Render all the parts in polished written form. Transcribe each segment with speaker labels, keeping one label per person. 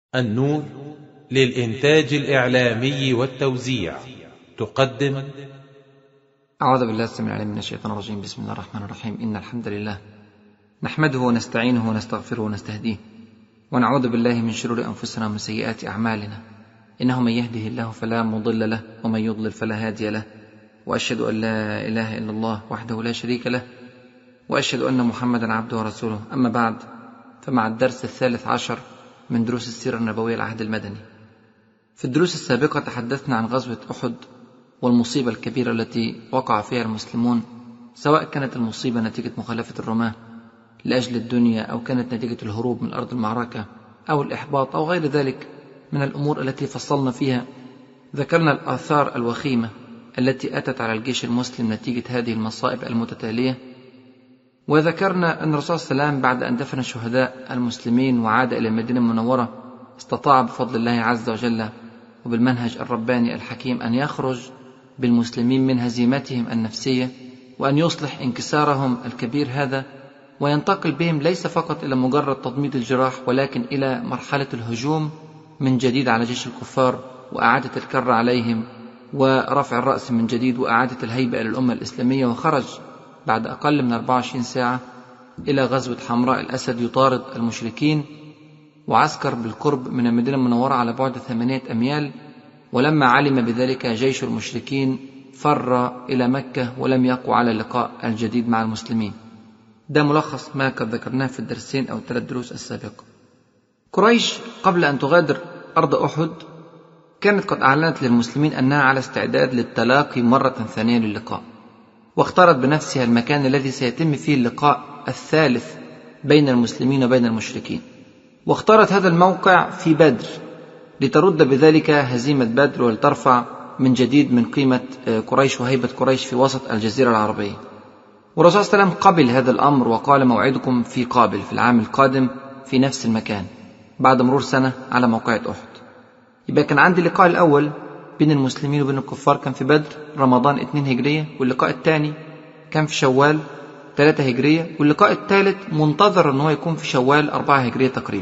Speaker 1: النور للإنتاج الإعلامي والتوزيع تقدم.
Speaker 2: أعوذ بالله السميع العليم من الشيطان الرجيم. بسم الله الرحمن الرحيم. إن الحمد لله نحمده ونستعينه ونستغفره ونستهديه، ونعوذ بالله من شرور أنفسنا ومن سيئات أعمالنا. إنه من يهده الله فلا مضل له، ومن يضلل فلا هادي له، وأشهد أن لا إله إلا الله وحده لا شريك له، وأشهد أن محمدا عبده ورسوله. أما بعد، فمع الدرس 13 من دروس السيرة النبوية العهد المدني. في الدروس السابقة تحدثنا عن غزوة أحد والمصيبة الكبيرة التي وقع فيها المسلمون، سواء كانت المصيبة نتيجة مخالفة الرماة لأجل الدنيا، أو كانت نتيجة الهروب من أرض المعركة، أو الإحباط، أو غير ذلك من الأمور التي فصلنا فيها. ذكرنا الآثار الوخيمة التي أتت على الجيش المسلم نتيجة هذه المصائب المتتالية، وذكرنا أن الرسول صلى الله عليه وسلم بعد أن دفن شهداء المسلمين وعاد إلى المدينة المنورة استطاع بفضل الله عز وجل وبالمنهج الرباني الحكيم أن يخرج بالمسلمين من هزيمتهم النفسية، وأن يصلح انكسارهم الكبير هذا، وينتقل بهم ليس فقط إلى مجرد تضميد الجراح، ولكن إلى مرحلة الهجوم من جديد على جيش الكفار، وإعادة الكر عليهم، ورفع الرأس من جديد، وإعادة الهيبة إلى الأمة الإسلامية. وخرج بعد أقل من 24 ساعة إلى غزوة حمراء الأسد يطارد المشركين، وعسكر بالقرب من المدينة المنورة على بعد 8 أميال. ولما علم بذلك جيش المشركين فر إلى مكة، ولم يقوا على اللقاء الجديد مع المسلمين. ده ملخص ما قد ذكرناه في الدرسين أو 3 دروس السابقة. قريش قبل أن تغادر أرض أحد كانت قد أعلنت للمسلمين أنها على استعداد للتلاقي مرة ثانية للقاء، واختارت بنفسها المكان الذي سيتم فيه اللقاء الثالث بين المسلمين وبين المشركين، واختارت هذا الموقع في بدر لترد بذلك هزيمة بدر، ولترفع من جديد من قيمة قريش وهيبة قريش في وسط الجزيرة العربية. والرسول صلى الله عليه وسلم قبل هذا الأمر وقال: موعدكم في قابل، في العام القادم في نفس المكان، بعد مرور سنة على موقعة أحد. يبقى كان عندي اللقاء الأول بين المسلمين وبين الكفار كان في بدر رمضان 2 هجرية، واللقاء الثاني كان في شوال 3 هجرية، واللقاء الثالث منتظر أنه يكون في شوال 4 هجرية تقريبا.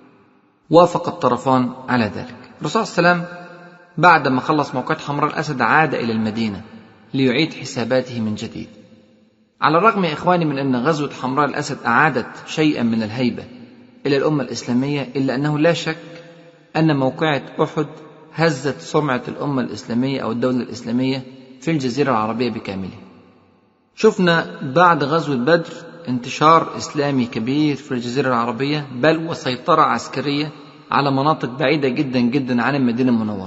Speaker 2: وافق الطرفان على ذلك. الرسول صلى الله عليه وسلم بعد ما خلص موقعة حمراء الأسد عاد إلى المدينة ليعيد حساباته من جديد. على الرغم يا إخواني من أن غزوة حمراء الأسد أعادت شيئا من الهيبة إلى الأمة الإسلامية، إلا أنه لا شك أن موقعة أحد هزت سمعة الأمة الإسلامية أو الدولة الإسلامية في الجزيرة العربية بكاملها. شفنا بعد غزوة بدر انتشار إسلامي كبير في الجزيرة العربية، بل وسيطرة عسكرية على مناطق بعيدة جدا جدا عن المدينة المنورة،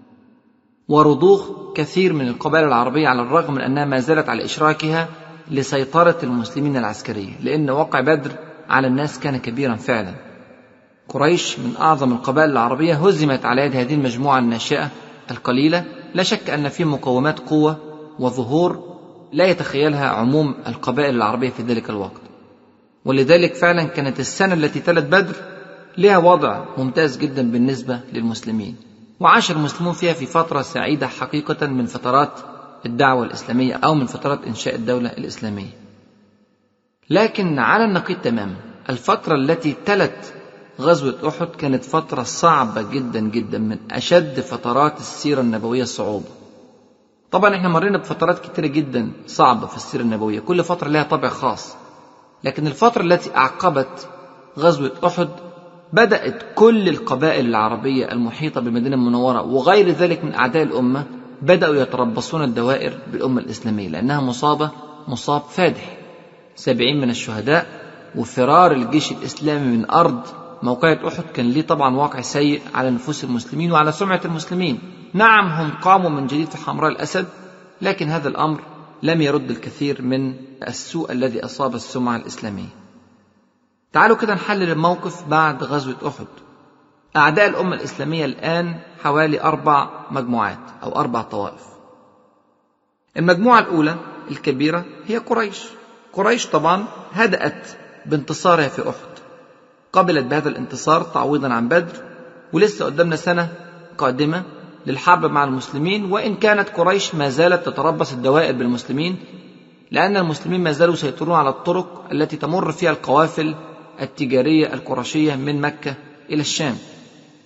Speaker 2: ورضوخ كثير من القبائل العربية على الرغم من أنها ما زالت على إشراكها لسيطرة المسلمين العسكرية، لأن وقع بدر على الناس كان كبيرا فعلا. قريش من أعظم القبائل العربية هزمت على يد هذه المجموعة الناشئة القليلة. لا شك أن في مقومات قوة وظهور لا يتخيلها عموم القبائل العربية في ذلك الوقت، ولذلك فعلا كانت السنة التي تلت بدر لها وضع ممتاز جدا بالنسبة للمسلمين، وعاش المسلمون فيها في فترة سعيدة حقيقة من فترات الدعوة الإسلامية أو من فترات إنشاء الدولة الإسلامية. لكن على النقيض تماما، الفترة التي تلت غزوة أحد كانت فترة صعبة جدا جدا، من أشد فترات السيرة النبوية الصعوبة. طبعا احنا مرينا بفترات كتيرة جدا صعبة في السيرة النبوية، كل فترة لها طابع خاص، لكن الفترة التي أعقبت غزوة أحد بدأت كل القبائل العربية المحيطة بالمدينة المنورة وغير ذلك من أعداء الأمة بدأوا يتربصون الدوائر بالأمة الإسلامية، لأنها مصاب فادح، 70 من الشهداء، وفرار الجيش الإسلامي من أرض موقعة أحد كان ليه طبعا واقع سيء على نفوس المسلمين وعلى سمعة المسلمين. نعم، هم قاموا من جديد في حمراء الأسد، لكن هذا الأمر لم يرد الكثير من السوء الذي أصاب السمعة الإسلامية. تعالوا كده نحلل الموقف بعد غزوة أحد. أعداء الأمة الإسلامية الآن حوالي 4 مجموعات أو 4 طوائف. المجموعة الأولى الكبيرة هي قريش. قريش طبعا هدأت بانتصارها في أحد، قبلت بهذا الانتصار تعويضا عن بدر، ولسه قدامنا سنة قادمة للحرب مع المسلمين، وإن كانت قريش ما زالت تتربص الدوائر بالمسلمين، لأن المسلمين ما زالوا يسيطرون على الطرق التي تمر فيها القوافل التجارية القرشية من مكة إلى الشام.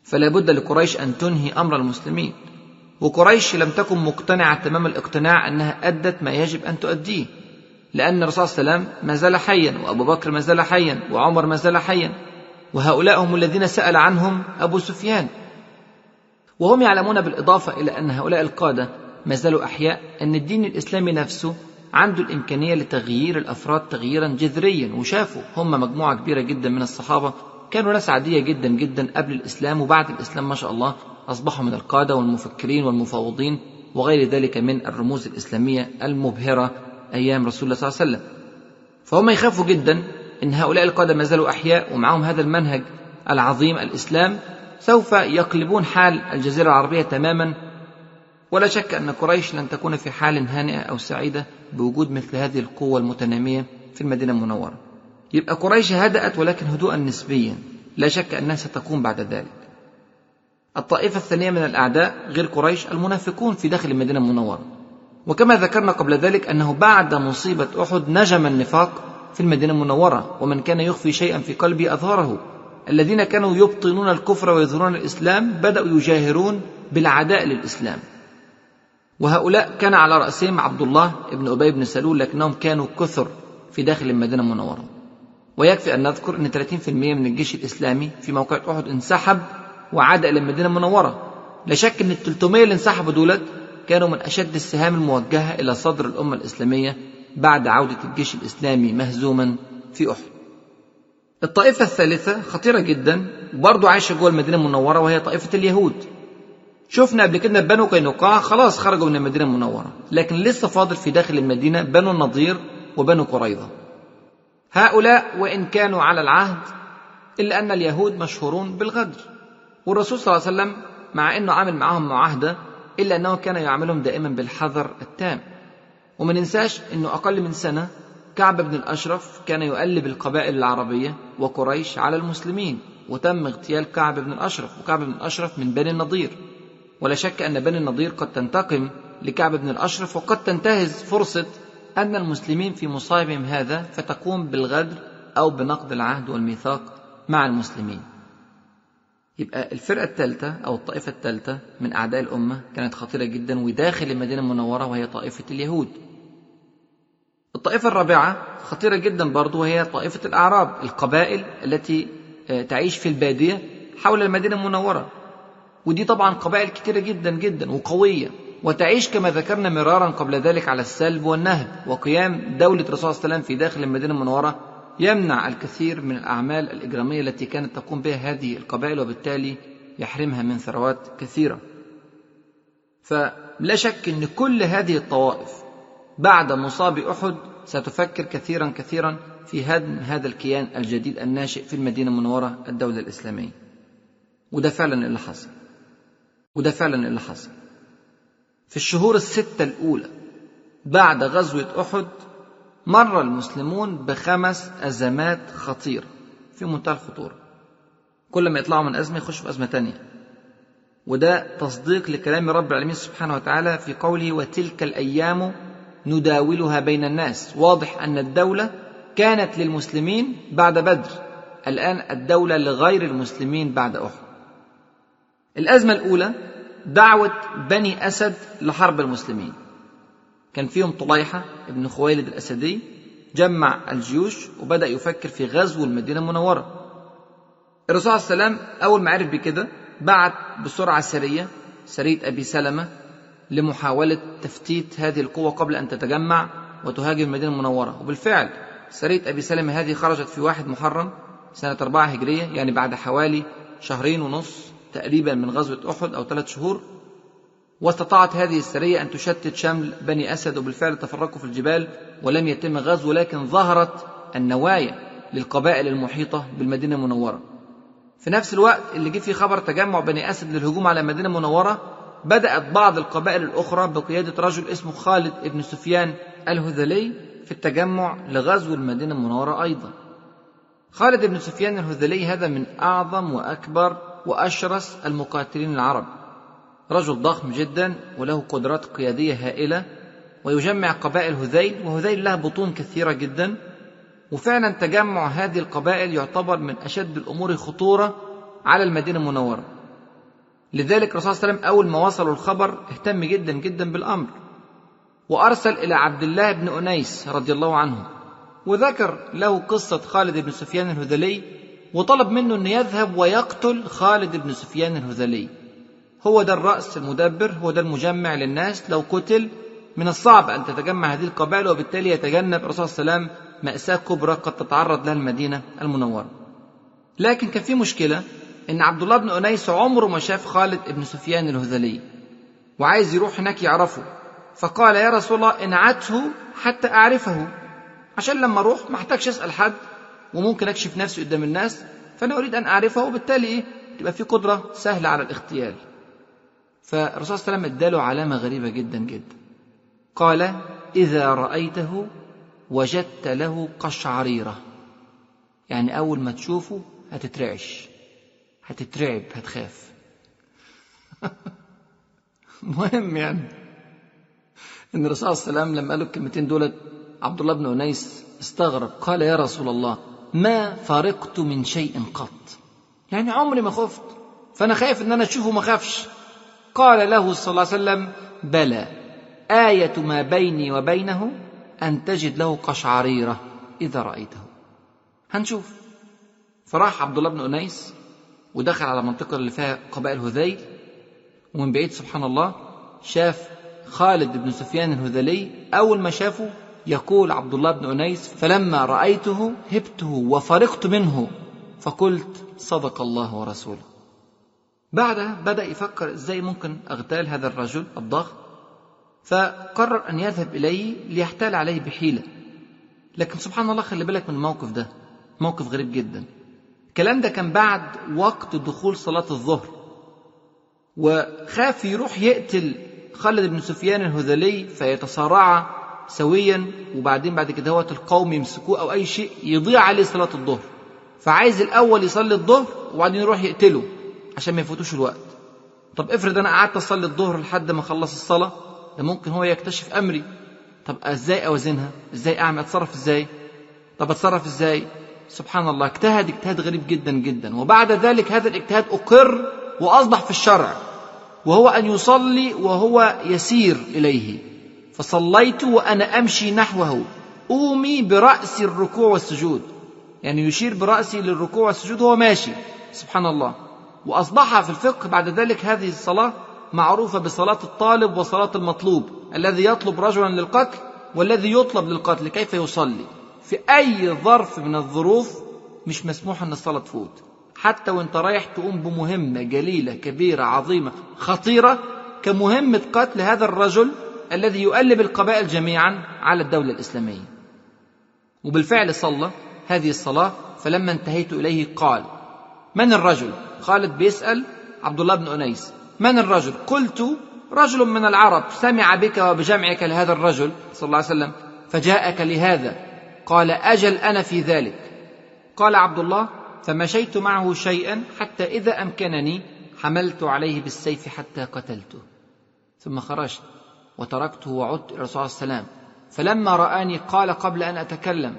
Speaker 2: فلا بد لقريش أن تنهي أمر المسلمين، وقريش لم تكن مقتنعة تمام الاقتناع أنها أدت ما يجب أن تؤديه، لأن الرسول صلى الله عليه وسلم ما زال حيا، وأبو بكر ما زال حيا، وعمر ما زال حيا، وهؤلاء هم الذين سأل عنهم أبو سفيان. وهم يعلمون بالإضافة إلى أن هؤلاء القادة ما زالوا أحياء أن الدين الإسلامي نفسه عنده الإمكانية لتغيير الأفراد تغييرا جذريا. وشافوا هم مجموعة كبيرة جدا من الصحابة كانوا ناس عادية جدا جدا قبل الإسلام، وبعد الإسلام ما شاء الله أصبحوا من القادة والمفكرين والمفاوضين وغير ذلك من الرموز الإسلامية المبهرة أيام رسول الله صلى الله عليه وسلم. فهم يخافوا جدا أن هؤلاء القادة ما زالوا أحياء ومعهم هذا المنهج العظيم الإسلام سوف يقلبون حال الجزيرة العربية تماما. ولا شك أن قريش لن تكون في حال هانئة أو سعيدة بوجود مثل هذه القوة المتنامية في المدينة المنورة. يبقى قريش هدأت، ولكن هدوءا نسبيا، لا شك أنها ستقوم بعد ذلك. الطائفة الثانية من الأعداء غير قريش المنافقون في داخل المدينة المنورة، وكما ذكرنا قبل ذلك أنه بعد مصيبة أحد نجم النفاق في المدينة المنورة، ومن كان يخفي شيئا في قلبه أظهره. الذين كانوا يبطنون الكفر ويظهرون الإسلام بدأوا يجاهرون بالعداء للإسلام، وهؤلاء كان على رأسهم عبد الله بن أبي بن سلول، لكنهم كانوا كثر في داخل المدينة المنورة. ويكفي أن نذكر أن 30% من الجيش الإسلامي في موقع أحد انسحب وعاد إلى المدينة المنورة. لا شك أن 300 اللي انسحبوا دولت كانوا من أشد السهام الموجهة إلى صدر الأمة الإسلامية بعد عودة الجيش الإسلامي مهزوما في أحد. الطائفة الثالثة خطيرة جدا وبرضو عايشة جوه المدينة المنورة، وهي طائفة اليهود. شفنا قبل كده بنو قينقاع خلاص خرجوا من المدينة المنورة، لكن لسه فاضل في داخل المدينة بنو النضير وبنو قريظة. هؤلاء وإن كانوا على العهد إلا أن اليهود مشهورون بالغدر، والرسول صلى الله عليه وسلم مع أنه عامل معهم معاهدة إلا أنه كان يعاملهم دائما بالحذر التام. وما ننساش أنه أقل من سنة كعب بن الأشرف كان يؤلب القبائل العربية وقريش على المسلمين، وتم اغتيال كعب بن الأشرف، وكعب بن الأشرف من بني النضير. ولا شك أن بني النضير قد تنتقم لكعب بن الأشرف، وقد تنتهز فرصة أن المسلمين في مصائبهم هذا فتقوم بالغدر أو بنقض العهد والميثاق مع المسلمين. يبقى الفرقة الثالثة أو الطائفة الثالثة من أعداء الأمة كانت خطيرة جدا وداخل المدينة المنورة، وهي طائفة اليهود. الطائفة الرابعة خطيرة جدا برضو، وهي طائفة الأعراب، القبائل التي تعيش في البادية حول المدينة المنورة. ودي طبعا قبائل كتيرة جدا جدا وقوية، وتعيش كما ذكرنا مرارا قبل ذلك على السلب والنهب. وقيام دولة الرسول صلى الله عليه وسلم في داخل المدينة المنورة يمنع الكثير من الأعمال الإجرامية التي كانت تقوم بها هذه القبائل، وبالتالي يحرمها من ثروات كثيرة. فلا شك أن كل هذه الطوائف بعد مصاب أحد ستفكر كثيرا كثيرا في هدم هذا الكيان الجديد الناشئ في المدينة المنورة، الدولة الإسلامية. وده فعلا اللي حصل في الشهور الستة الأولى بعد غزوة أحد. مر المسلمون ب5 أزمات خطيرة في منتهى الخطورة، كل ما يطلعوا من أزمة يخشوا في أزمة تانية. وده تصديق لكلام رب العالمين سبحانه وتعالى في قوله: وتلك الأيام نداولها بين الناس. واضح أن الدولة كانت للمسلمين بعد بدر، الآن الدولة لغير المسلمين بعد أحد. الأزمة الأولى دعوة بني أسد لحرب المسلمين. كان فيهم طليحة ابن خويلد الأسدي، جمع الجيوش وبدأ يفكر في غزو المدينة المنورة. الرسول صلى الله عليه وسلم أول ما عرف بكده بعت بسرعة سرية أبي سلمة لمحاولة تفتيت هذه القوة قبل أن تتجمع وتهاجم المدينة المنورة. وبالفعل سرية أبي سلمة هذه خرجت في 1 محرم سنة 4 هجرية، يعني بعد حوالي 2.5 شهر تقريبا من غزوة أحد أو 3 شهور. واستطاعت هذه السرية أن تشتت شمل بني أسد، وبالفعل تفرقوا في الجبال ولم يتم غزو، لكن ظهرت النوايا للقبائل المحيطة بالمدينة المنورة. في نفس الوقت اللي جه فيه خبر تجمع بني أسد للهجوم على المدينة المنورة، بدأت بعض القبائل الأخرى بقيادة رجل اسمه خالد بن سفيان الهذلي في التجمع لغزو المدينة المنورة أيضا. خالد بن سفيان الهذلي هذا من أعظم وأكبر وأشرس المقاتلين العرب، رجل ضخم جدا وله قدرات قيادية هائلة، ويجمع قبائل هذيل، وهذيل لها بطون كثيرة جدا. وفعلا تجمع هذه القبائل يعتبر من أشد الأمور خطورة على المدينة المنورة، لذلك الرسول صلى الله عليه وسلم أول ما وصلوا الخبر اهتم جدا جدا بالأمر، وأرسل إلى عبد الله بن أنيس رضي الله عنه وذكر له قصة خالد بن سفيان الهذلي، وطلب منه أن يذهب ويقتل خالد بن سفيان الهذلي. هو ده الرأس المدبر، هو ده المجمع للناس، لو قتل من الصعب أن تتجمع هذه القبائل، وبالتالي يتجنب الرسول صلى الله عليه وسلم مأساة كبرى قد تتعرض لها المدينة المنورة. لكن كان في مشكلة، إن عبد الله بن أنيس عمره ما شاف خالد بن سفيان الهذلي، وعايز يروح هناك يعرفه، فقال يا رسول الله انعته حتى أعرفه، عشان لما أروح ما احتاجش أسأل حد وممكن أكشف نفسي قدام الناس، فأنا أريد أن أعرفه، وبالتالي تبقى في قدرة سهلة على الاغتيال. فالرسول صلى الله عليه وسلم اداله علامة غريبة جدا جدا، قال إذا رأيته وجدت له قشعريرة، يعني أول ما تشوفه هتترعش، هتترعب، هتخاف. مهم يعني إن الرسول صلى الله عليه وسلم لما قالوا الكلمتين دولت عبد الله بن أنيس استغرب، قال يا رسول الله ما فرقت من شيء قط، يعني عمري ما خفت، فأنا خايف إن أنا أشوفه ما خافش. قال له صلى الله عليه وسلم بلى، آية ما بيني وبينه أن تجد له قشعريرة إذا رأيته، هنشوف. فراح عبد الله بن أنيس ودخل على منطقة اللي فيها قبائل هذيل، ومن بعيد سبحان الله شاف خالد بن سفيان الهذلي. أول ما شافه يقول عبد الله بن أنيس فلما رأيته هبته وفرقت منه فقلت صدق الله ورسوله. بعدها بدأ يفكر إزاي ممكن أغتال هذا الرجل الضخم، فقرر أن يذهب إليه ليحتال عليه بحيلة. لكن سبحان الله خلي بالك من الموقف ده، موقف غريب جدا. الكلام ده كان بعد وقت دخول صلاة الظهر، وخاف يروح يقتل خالد بن سفيان الهذلي فيتصارع سويا، وبعدين بعد كده القوم يمسكوه أو أي شيء يضيع عليه صلاة الظهر، فعايز الأول يصلي الظهر وبعدين يروح يقتله عشان ما يفوتوش الوقت. طب افرض أنا قعدت أصلي الظهر لحد ما أخلص الصلاة، ده ممكن هو يكتشف أمري. طب إزاي أوزنها؟ إزاي أعمل؟ أتصرف إزاي؟ طب أتصرف إزاي؟ سبحان الله اجتهاد غريب جدا جدا. وبعد ذلك هذا الاجتهاد أقر وأصبح في الشرع، وهو أن يصلي وهو يسير إليه. فصليت وأنا أمشي نحوه أومي برأسي الركوع والسجود، يعني يشير برأسي للركوع والسجود وهو ماشي. سبحان الله. وأصبح في الفقه بعد ذلك هذه الصلاة معروفة بصلاة الطالب وصلاة المطلوب، الذي يطلب رجلا للقتل والذي يطلب للقتل، كيف يصلي في أي ظرف من الظروف. مش مسموح أن الصلاة تفوت، حتى وانت رايح تقوم بمهمة جليلة كبيرة عظيمة خطيرة كمهمة قتل هذا الرجل الذي يؤلب القبائل جميعا على الدولة الإسلامية. وبالفعل صلى هذه الصلاة، فلما انتهيت إليه قال من الرجل؟ خالد بيسأل عبد الله بن أنيس من الرجل؟ قلت رجل من العرب سمع بك وبجمعك لهذا الرجل صلى الله عليه وسلم فجاءك لهذا. قال أجل أنا في ذلك. قال عبد الله فمشيت معه شيئا حتى إذا أمكنني حملت عليه بالسيف حتى قتلته، ثم خرجت وتركته وعدت إلى الرسول صلى الله عليه وسلم، فلما رآني قال قبل أن أتكلم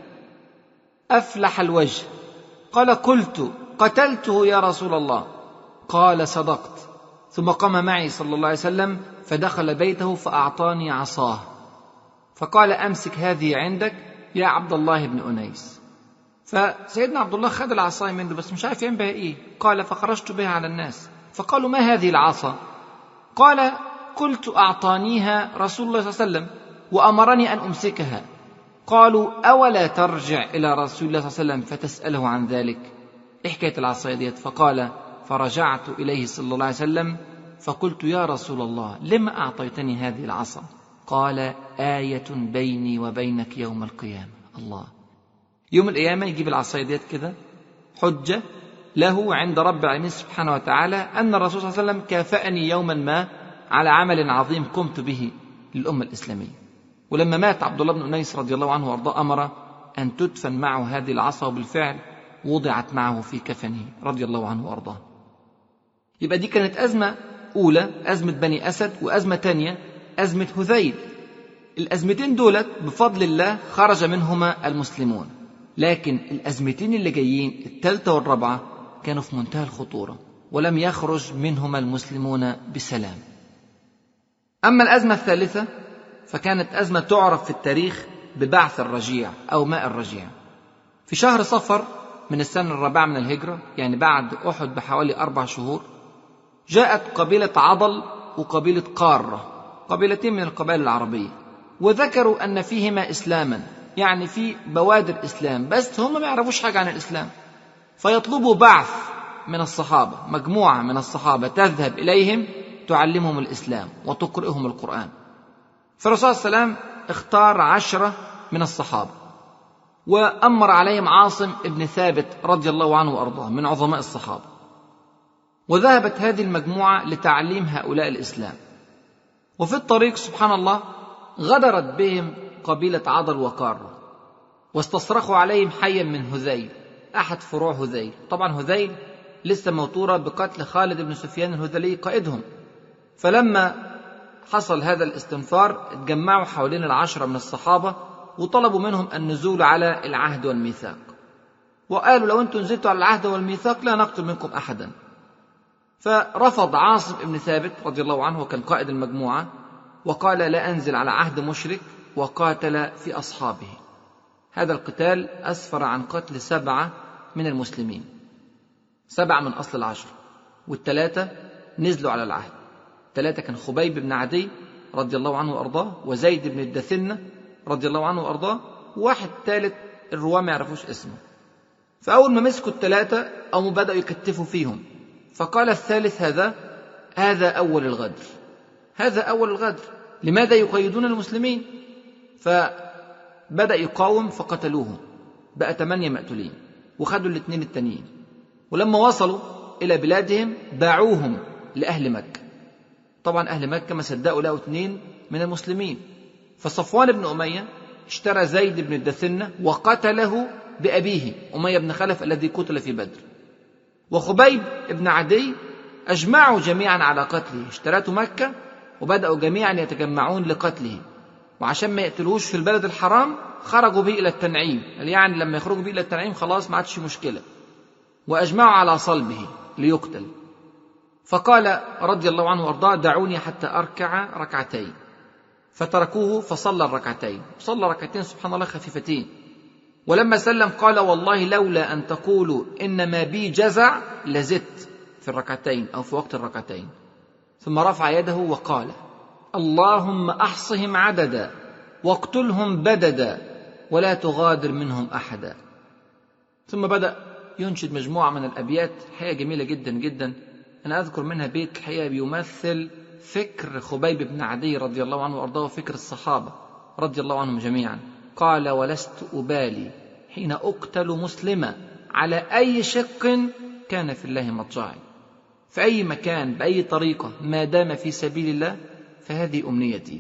Speaker 2: أفلح الوجه. قال قلت قتلته يا رسول الله. قال صدقت. ثم قام معي صلى الله عليه وسلم فدخل بيته فأعطاني عصاه فقال أمسك هذه عندك يا عبد الله بن أنيس. فسيدنا عبد الله خد العصاية منه بس مش عارف يعمل بها إيه. قال فخرجت بها على الناس فقالوا ما هذه العصا؟ قال قلت أعطانيها رسول الله صلى الله عليه وسلم وأمرني أن أمسكها. قالوا أولا ترجع إلى رسول الله صلى الله عليه وسلم فتسأله عن ذلك؟ إيه حكاية العصاية ديت؟ فقال فرجعت إليه صلى الله عليه وسلم فقلت يا رسول الله لما أعطيتني هذه العصا؟ قال آية بيني وبينك يوم القيامة. الله، يوم القيامة يجيب العصاية ديت كده حجة له عند رب العالمين سبحانه وتعالى أن الرسول صلى الله عليه وسلم كافأني يوما ما على عمل عظيم قمت به للأمة الإسلامية. ولما مات عبد الله بن أنيس رضي الله عنه وارضاه أمر أن تدفن معه هذه العصا، وبالفعل وضعت معه في كفنه رضي الله عنه وارضاه. يبقى دي كانت أزمة أولى، أزمة بني أسد، وأزمة تانية أزمة هذيل. الأزمتين دولت بفضل الله خرج منهما المسلمون، لكن الأزمتين اللي جايين الثالثة والرابعة كانوا في منتهى الخطورة. ولم يخرج منهما المسلمون بسلام. أما الأزمة الثالثة فكانت أزمة تعرف في التاريخ ببعث الرجيع أو ماء الرجيع. في شهر صفر من السنة 4 من الهجرة، يعني بعد أحد بحوالي 4 شهور، جاءت قبيلة عضل وقبيلة قارة، قبيلتين من القبائل العربية، وذكروا أن فيهما إسلاما، يعني في بوادر إسلام، بس هم ما يعرفوش حاجة عن الإسلام، فيطلبوا بعث من الصحابة، مجموعة من الصحابة تذهب إليهم تعلمهم الإسلام وتقرئهم القرآن. فالرسول صلى الله عليه وسلم اختار 10 من الصحابة وأمر عليهم عاصم ابن ثابت رضي الله عنه وأرضاه من عظماء الصحابة، وذهبت هذه المجموعة لتعليم هؤلاء الإسلام. وفي الطريق سبحان الله غدرت بهم قبيلة عضل وقارة، واستصرخوا عليهم حيا من هذيل، أحد فروع هذيل. طبعا هذيل لسه موتورة بقتل خالد بن سفيان الهذلي قائدهم. فلما حصل هذا الاستنفار اتجمعوا حوالين 10 من الصحابة وطلبوا منهم النزول على العهد والميثاق، وقالوا لو أنتم نزلتوا على العهد والميثاق لا نقتل منكم أحدا. فرفض عاصم ابن ثابت رضي الله عنه وكان قائد المجموعة، وقال لا أنزل على عهد مشرك، وقاتل في أصحابه. هذا القتال أسفر عن قتل 7 من المسلمين، 7 من أصل 10، وال3 نزلوا على العهد. 3 كان خبيب بن عدي رضي الله عنه وأرضاه، وزيد بن الدثنة رضي الله عنه وأرضاه، وواحد ثالث الرواة ما يعرفوش اسمه. فأول ما مسكوا ال3 قاموا بدأوا يكتفوا فيهم، فقال الثالث هذا أول الغدر، هذا أول الغدر، لماذا يقيدون المسلمين؟ فبدأ يقاوم فقتلوه، بقى 8 مقتولين، وخدوا ال2 التانيين. ولما وصلوا إلى بلادهم باعوهم لأهل مكة. طبعا أهل مكة ما صدقوا لقوا 2 من المسلمين، فصفوان بن أمية اشترى زيد بن الدثنة وقتله بأبيه أمية بن خلف الذي قتل في بدر. وخبيب بن عدي أجمعوا جميعا على قتله، اشترته مكة وبدأوا جميعا يتجمعون لقتله، وعشان ما يقتلوش في البلد الحرام خرجوا به إلى التنعيم، يعني لما يخرجوا به إلى التنعيم خلاص ما عادش مشكلة، وأجمعوا على صلبه ليقتل. فقال رضي الله عنه وارضاه دعوني حتى أركع 2 ركعتين، فتركوه فصلى 2 ركعتين، صلى 2 ركعتين سبحان الله خفيفتين. ولما سلم قال والله لولا أن تقولوا إنما بي جزع لزدت في 2 ركعتين أو في وقت 2 ركعتين. ثم رفع يده وقال اللهم أحصهم عددا واقتلهم بددا ولا تغادر منهم أحدا. ثم بدأ ينشد مجموعة من الأبيات حقيقة جميلة جدا جدا. أنا أذكر منها بيت الحقيقة بيمثل فكر خبيب بن عدي رضي الله عنه وأرضاه وفكر الصحابة رضي الله عنهم جميعا. قال ولست أبالي حين أقتل مسلما على أي شق كان في الله مضجعي، في أي مكان بأي طريقة ما دام في سبيل الله فهذه أمنيتي.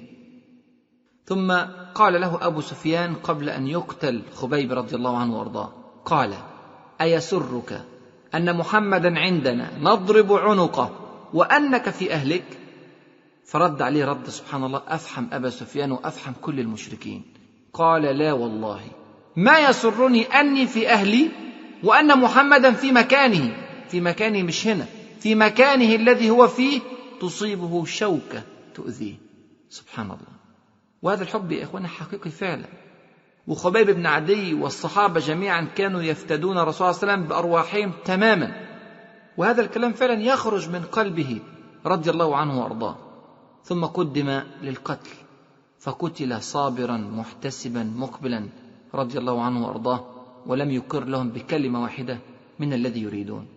Speaker 2: ثم قال له أبو سفيان قبل أن يقتل خبيب رضي الله عنه وأرضاه، قال أيسرك أن محمدا عندنا نضرب عنقه وأنك في أهلك؟ فرد عليه رد سبحان الله أفحم أبا سفيان وأفحم كل المشركين. قال لا والله ما يسرني أني في أهلي وأن محمدا في مكانه، في مكانه مش هنا، في مكانه الذي هو فيه تصيبه شوكة تؤذيه. سبحان الله. وهذا الحب يا إخوانا حقيقي فعلا. وخبيب بن عدي والصحابة جميعا كانوا يفتدون الرسول صلى الله عليه وسلم بأرواحهم تماما، وهذا الكلام فعلا يخرج من قلبه رضي الله عنه وأرضاه. ثم قدم للقتل فقتل صابرا محتسبا مقبلا رضي الله عنه وأرضاه، ولم يقر لهم بكلمة واحدة من الذي يريدون.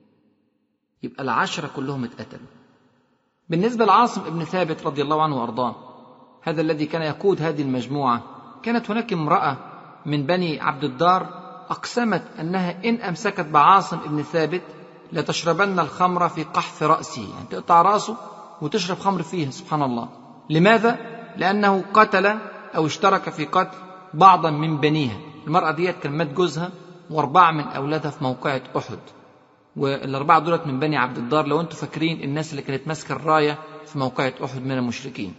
Speaker 2: يبقى 10 كلهم اتقتلوا. بالنسبة لعاصم ابن ثابت رضي الله عنه وأرضاه، هذا الذي كان يقود هذه المجموعة، كانت هناك امرأة من بني عبد الدار أقسمت أنها إن أمسكت بعاصم ابن ثابت لتشربن الخمر في قحف رأسه، يعني تقطع رأسه وتشرب خمر فيه. سبحان الله. لماذا؟ لأنه قتل أو اشترك في قتل بعضا من بنيها. المرأة ديت كان مات جوزها و4 من أولادها في موقعة أحد، وال4 دولت من بني عبد الدار، لو أنتم فاكرين الناس اللي كانت ماسكة الراية في موقعة أحد من المشركين.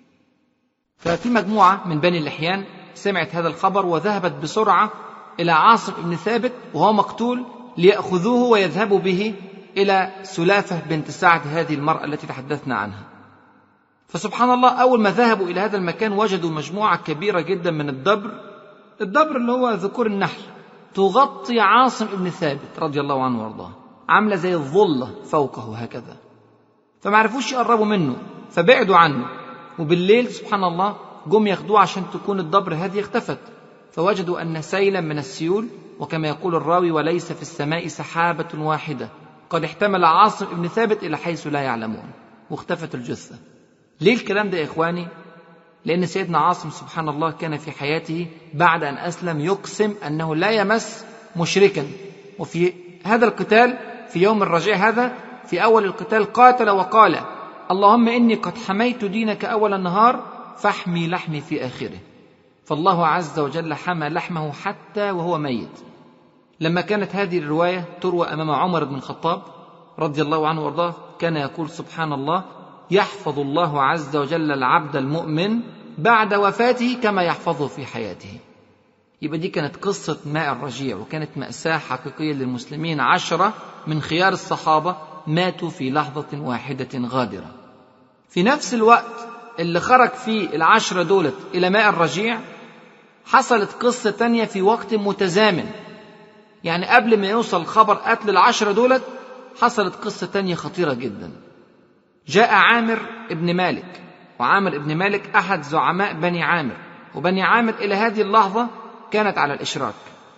Speaker 2: ففي مجموعة من بني اللحيان سمعت هذا الخبر وذهبت بسرعة إلى عاصم ابن ثابت وهو مقتول ليأخذوه ويذهبوا به إلى سلافة بنت سعد هذه المرأة التي تحدثنا عنها. فسبحان الله أول ما ذهبوا إلى هذا المكان وجدوا مجموعة كبيرة جدا من الدبر اللي هو ذكور النحل، تغطي عاصم ابن ثابت رضي الله عنه وارضاه، عاملة زي الظلة فوقه هكذا، فما عرفوش يقربوا منه فبعدوا عنه. وبالليل سبحان الله جم ياخدوه عشان تكون الدبر هذه اختفت، فوجدوا أن سيلا من السيول، وكما يقول الراوي وليس في السماء سحابة واحدة، قد احتمل عاصم ابن ثابت إلى حيث لا يعلمون، واختفت الجثة. ليه الكلام ده يا إخواني؟ لأن سيدنا عاصم سبحان الله كان في حياته بعد أن أسلم يقسم أنه لا يمس مشركا، وفي هذا القتال في يوم الرجيع هذا في أول القتال قاتل وقال اللهم إني قد حميت دينك أول النهار فاحمي لحمي في آخره. فالله عز وجل حمى لحمه حتى وهو ميت. لما كانت هذه الرواية تروى أمام عمر بن الخطاب رضي الله عنه وارضاه كان يقول سبحان الله يحفظ الله عز وجل العبد المؤمن بعد وفاته كما يحفظه في حياته. يبقى دي كانت قصة ماء الرجيع، وكانت مأساة حقيقية للمسلمين. 10 من خيار الصحابة ماتوا في لحظة واحدة غادرة. في نفس الوقت اللي خرج فيه 10 دولت إلى ماء الرجيع حصلت قصة تانية في وقت متزامن، يعني قبل ما يوصل خبر قتل 10 دولت حصلت قصة تانية خطيرة جدا. جاء عامر ابن مالك، وعامر ابن مالك أحد زعماء بني عامر، وبني عامر إلى هذه اللحظة كانت على الإشراك.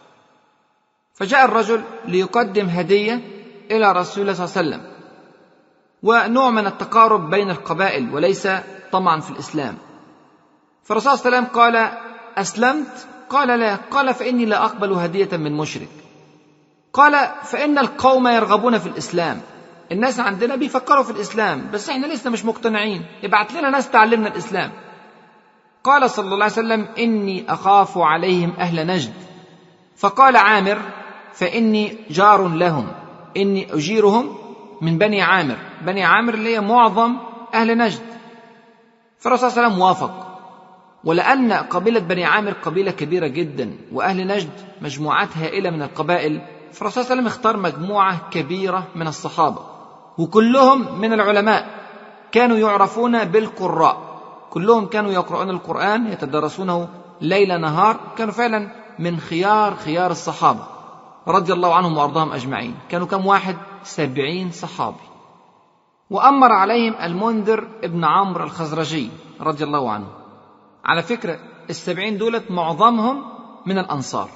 Speaker 2: فجاء الرجل ليقدم هدية إلى رسول الله صلى الله عليه وسلم، ونوع من التقارب بين القبائل وليس طمعا في الإسلام. فالرسول صلى الله عليه وسلم قال أسلمت؟ قال لا. قال فإني لا أقبل هدية من مشرك. قال فإن القوم يرغبون في الإسلام، الناس عندنا بيفكروا في الإسلام بس إحنا لسه مش مقتنعين، ابعت لنا ناس تعلمنا الإسلام. قال صلى الله عليه وسلم إني أخاف عليهم أهل نجد. فقال عامر فإني جار لهم، إني أجيرهم من بني عامر، بني عامر اللي هي معظم أهل نجد. فالرسول صلى الله عليه وسلم وافق، ولأن قبيلة بني عامر قبيلة كبيرة جدا وأهل نجد مجموعات هائلة من القبائل، فالرسول صلى الله عليه وسلم اختار مجموعة كبيرة من الصحابة، وكلهم من العلماء كانوا يعرفون بالقراء، كلهم كانوا يقرؤون القرآن يتدرسونه ليل نهار، كانوا فعلا من خيار الصحابة رضي الله عنهم وأرضاهم أجمعين. كانوا كم واحد؟ 70 صحابي. وأمر عليهم المنذر ابن عمرو الخزرجي رضي الله عنه. على فكرة 70 دولت معظمهم من الأنصار،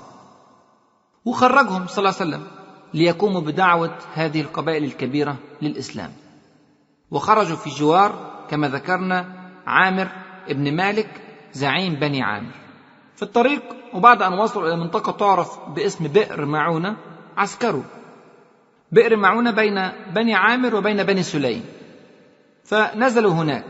Speaker 2: وخرجهم صلى الله عليه وسلم ليقوموا بدعوة هذه القبائل الكبيرة للإسلام. وخرجوا في جوار كما ذكرنا عامر ابن مالك زعيم بني عامر. في الطريق وبعد أن وصلوا إلى منطقة تعرف باسم بئر معونة عسكروا. بئر معونة بين بني عامر وبين بني سليم، فنزلوا هناك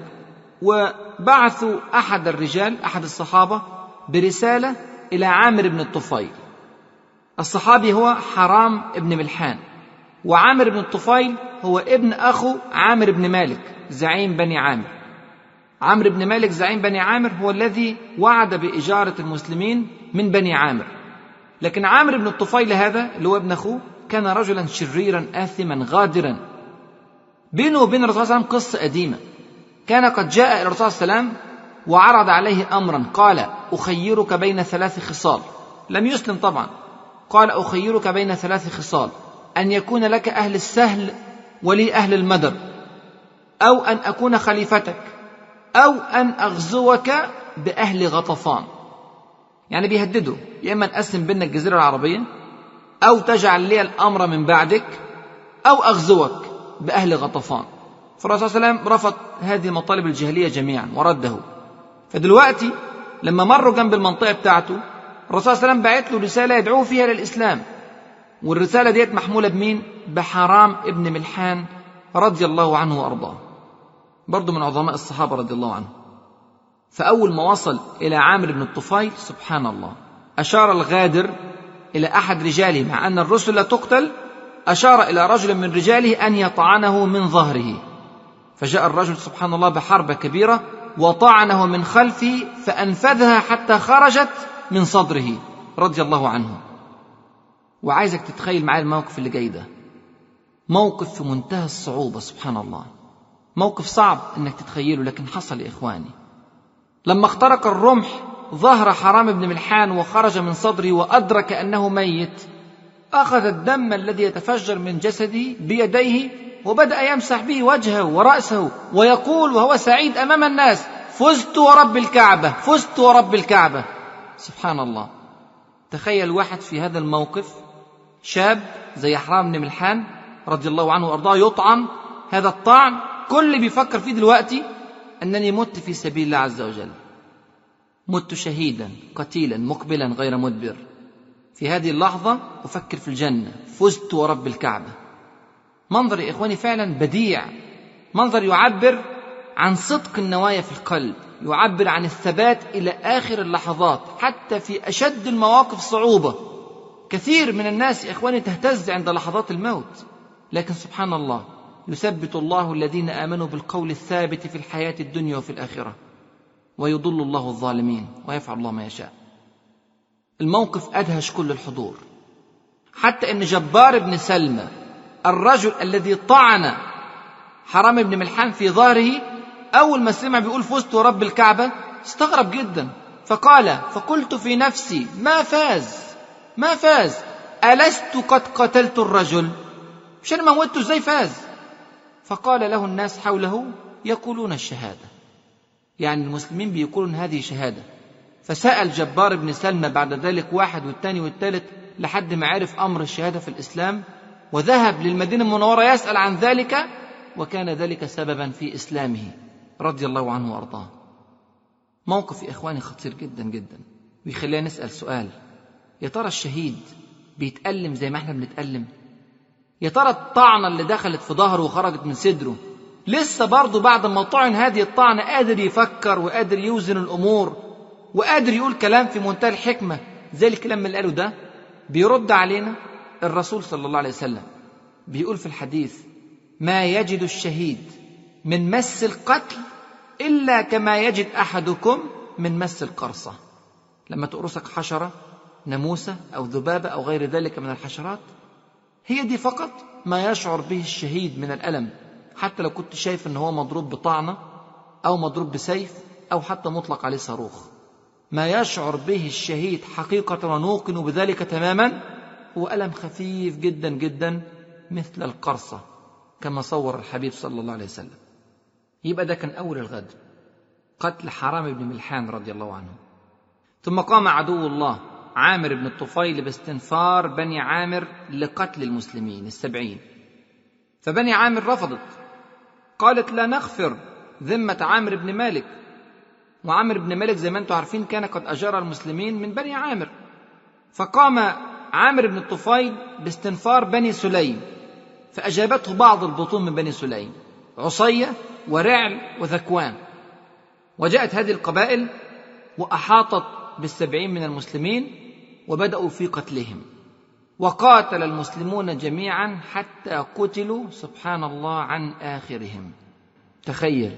Speaker 2: وبعثوا أحد الرجال أحد الصحابة برسالة إلى عامر بن الطفيل. الصحابي هو حرام ابن ملحان، وعامر بن الطفيل هو ابن أخو عامر بن مالك زعيم بني عامر. عامر بن مالك زعيم بني عامر هو الذي وعد بإجارة المسلمين من بني عامر، لكن عامر بن الطفيل هذا اللي هو ابن أخوه كان رجلا شريرا آثما غادرا. بينه وبين الرسول صلى الله عليه وسلم قصة قديمة. كان قد جاء إلى الرسول صلى الله عليه وسلم وعرض عليه أمرا، قال أخيرك بين 3 خصال. لم يسلم طبعا. قال أخيرك بين 3 خصال، أن يكون لك أهل السهل ولي أهل المدر، أو أن أكون خليفتك، أو أن أغزوك بأهل غطفان. يعني بيهددوا يا إما نقسم بين الجزيرة العربية، أو تجعل لي الأمر من بعدك، أو أغزوك بأهل غطفان. فالرسول صلى الله عليه وسلم رفض هذه المطالب الجاهلية جميعا ورده. فدلوقتي لما مروا جنب المنطقة بتاعته الرسول صلى الله عليه وسلم بعت له رسالة يدعوه فيها للإسلام، والرسالة ديت محمولة بمين؟ بحرام ابن ملحان رضي الله عنه وأرضاه، برضو من عظماء الصحابة رضي الله عنه. فأول ما وصل إلى عامر بن الطفيل سبحان الله أشار الغادر إلى أحد رجاله، مع أن الرسل لا تقتل، أشار إلى رجل من رجاله أن يطعنه من ظهره، فجاء الرجل سبحان الله بحربة كبيرة وطعنه من خلفه فأنفذها حتى خرجت من صدره رضي الله عنه. وعايزك تتخيل معايا الموقف اللي جاي ده. موقف في منتهى الصعوبة، سبحان الله، موقف صعب انك تتخيله، لكن حصل يا إخواني. لما اخترق الرمح ظهر حرام بن ملحان وخرج من صدره وأدرك أنه ميت، أخذ الدم الذي يتفجر من جسده بيديه وبدأ يمسح به وجهه ورأسه ويقول وهو سعيد أمام الناس: فزت ورب الكعبة، فزت ورب الكعبة. سبحان الله. تخيل واحد في هذا الموقف، شاب زي حرام بن ملحان رضي الله عنه وأرضاه، يطعن هذا الطعن كل اللي بيفكر فيه دلوقتي أنني مت في سبيل الله عز وجل، مت شهيدا قتيلا مقبلا غير مدبر. في هذه اللحظة أفكر في الجنة، فزت ورب الكعبة. منظر يا إخواني فعلا بديع، منظر يعبر عن صدق النوايا في القلب، يعبر عن الثبات إلى آخر اللحظات حتى في أشد المواقف صعوبة. كثير من الناس يا إخواني تهتز عند لحظات الموت، لكن سبحان الله يثبت الله الذين آمنوا بالقول الثابت في الحياة الدنيا وفي الآخرة، ويضل الله الظالمين ويفعل الله ما يشاء. الموقف أدهش كل الحضور، حتى أن جبار بن سلمة الرجل الذي طعن حرام بن ملحان في ظهره أول ما سمع بيقول فزت ورب الكعبة استغرب جدا، فقلت في نفسي ما فاز ألست قد قتلت الرجل؟ مش أنا موته إزاي فاز؟ فقال له الناس حوله يقولون الشهادة، يعني المسلمين بيقولون هذه شهادة. فسأل جبار بن سلمة بعد ذلك واحد والثاني والثالث لحد ما عرف أمر الشهادة في الإسلام، وذهب للمدينة المنورة يسأل عن ذلك، وكان ذلك سببا في إسلامه رضي الله عنه وأرضاه. موقف يا إخواني خطير جدا جدا، ويخلينا نسأل سؤال: يا ترى الشهيد بيتألم زي ما احنا بنتألم؟ يا ترى الطعنة اللي دخلت في ظهره وخرجت من صدره لسه برضه بعد ما طعن هذه الطعنة قادر يفكر وقادر يوزن الأمور وقادر يقول كلام في منتهى الحكمة زي الكلام اللي قاله ده؟ بيرد علينا الرسول صلى الله عليه وسلم بيقول في الحديث: ما يجد الشهيد من مس القتل إلا كما يجد أحدكم من مس القرصة. لما تقرصك حشرة، ناموسة أو ذبابة أو غير ذلك من الحشرات، هي دي فقط ما يشعر به الشهيد من الألم، حتى لو كنت شايف أنه هو مضروب بطعنة أو مضروب بسيف أو حتى مطلق عليه صاروخ. ما يشعر به الشهيد حقيقة ونوقن بذلك تماما هو ألم خفيف جدا جدا مثل القرصة، كما صور الحبيب صلى الله عليه وسلم. يبقى ده كان أول الغدر، قتل حرام بن ملحان رضي الله عنه. ثم قام عدو الله عامر بن الطفيل باستنفار بني عامر لقتل المسلمين 70. فبني عامر رفضت، قالت: لا نغفر ذمة عامر بن مالك. وعامر بن مالك زي ما انتم عارفين كان قد أجار المسلمين من بني عامر. فقام عامر بن الطفيل باستنفار بني سليم، فأجابته بعض البطون من بني سليم، عصية ورعل وذكوان. وجاءت هذه القبائل وأحاطت ب70 من المسلمين وبدأوا في قتلهم، وقاتل المسلمون جميعا حتى قتلوا سبحان الله عن آخرهم. تخيل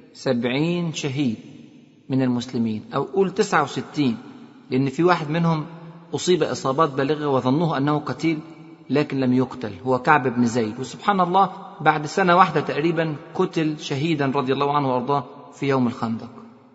Speaker 2: 70 شهيد من المسلمين، أو قول 69، لأن في واحد منهم أصيب إصابات بالغة وظنوه أنه قتيل لكن لم يقتل، هو كعب بن زيد. وسبحان الله بعد سنة واحدة تقريبا قتل شهيدا رضي الله عنه وأرضاه في يوم الخندق.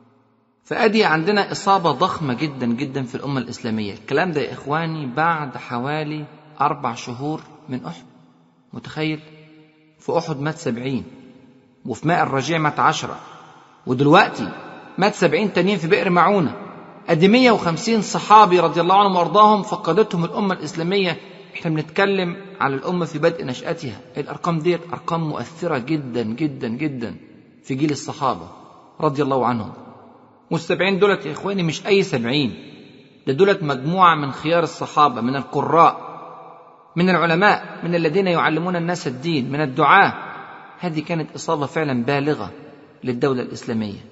Speaker 2: فأدي عندنا إصابة ضخمة جدا جدا في الأمة الإسلامية. الكلام ده يا إخواني بعد حوالي 4 شهور من أحد. متخيل؟ في أحد مات 70، وفي ماء الرجيع مات 10، ودلوقتي مات 70 تانيين في بئر معونة. أدي 150 صحابي رضي الله عنهم وأرضاهم فقدتهم الأمة الإسلامية. إحنا بنتكلم على الأمة في بدء نشأتها. الأرقام دي أرقام مؤثرة جدا جدا جدا في جيل الصحابة رضي الله عنهم. وال70 دولت يا إخواني مش أي 70، ده دولت مجموعة من خيار الصحابة، من القراء، من العلماء، من الذين يعلمون الناس الدين، من الدعاة. هذه كانت إصابة فعلا بالغة للدولة الإسلامية.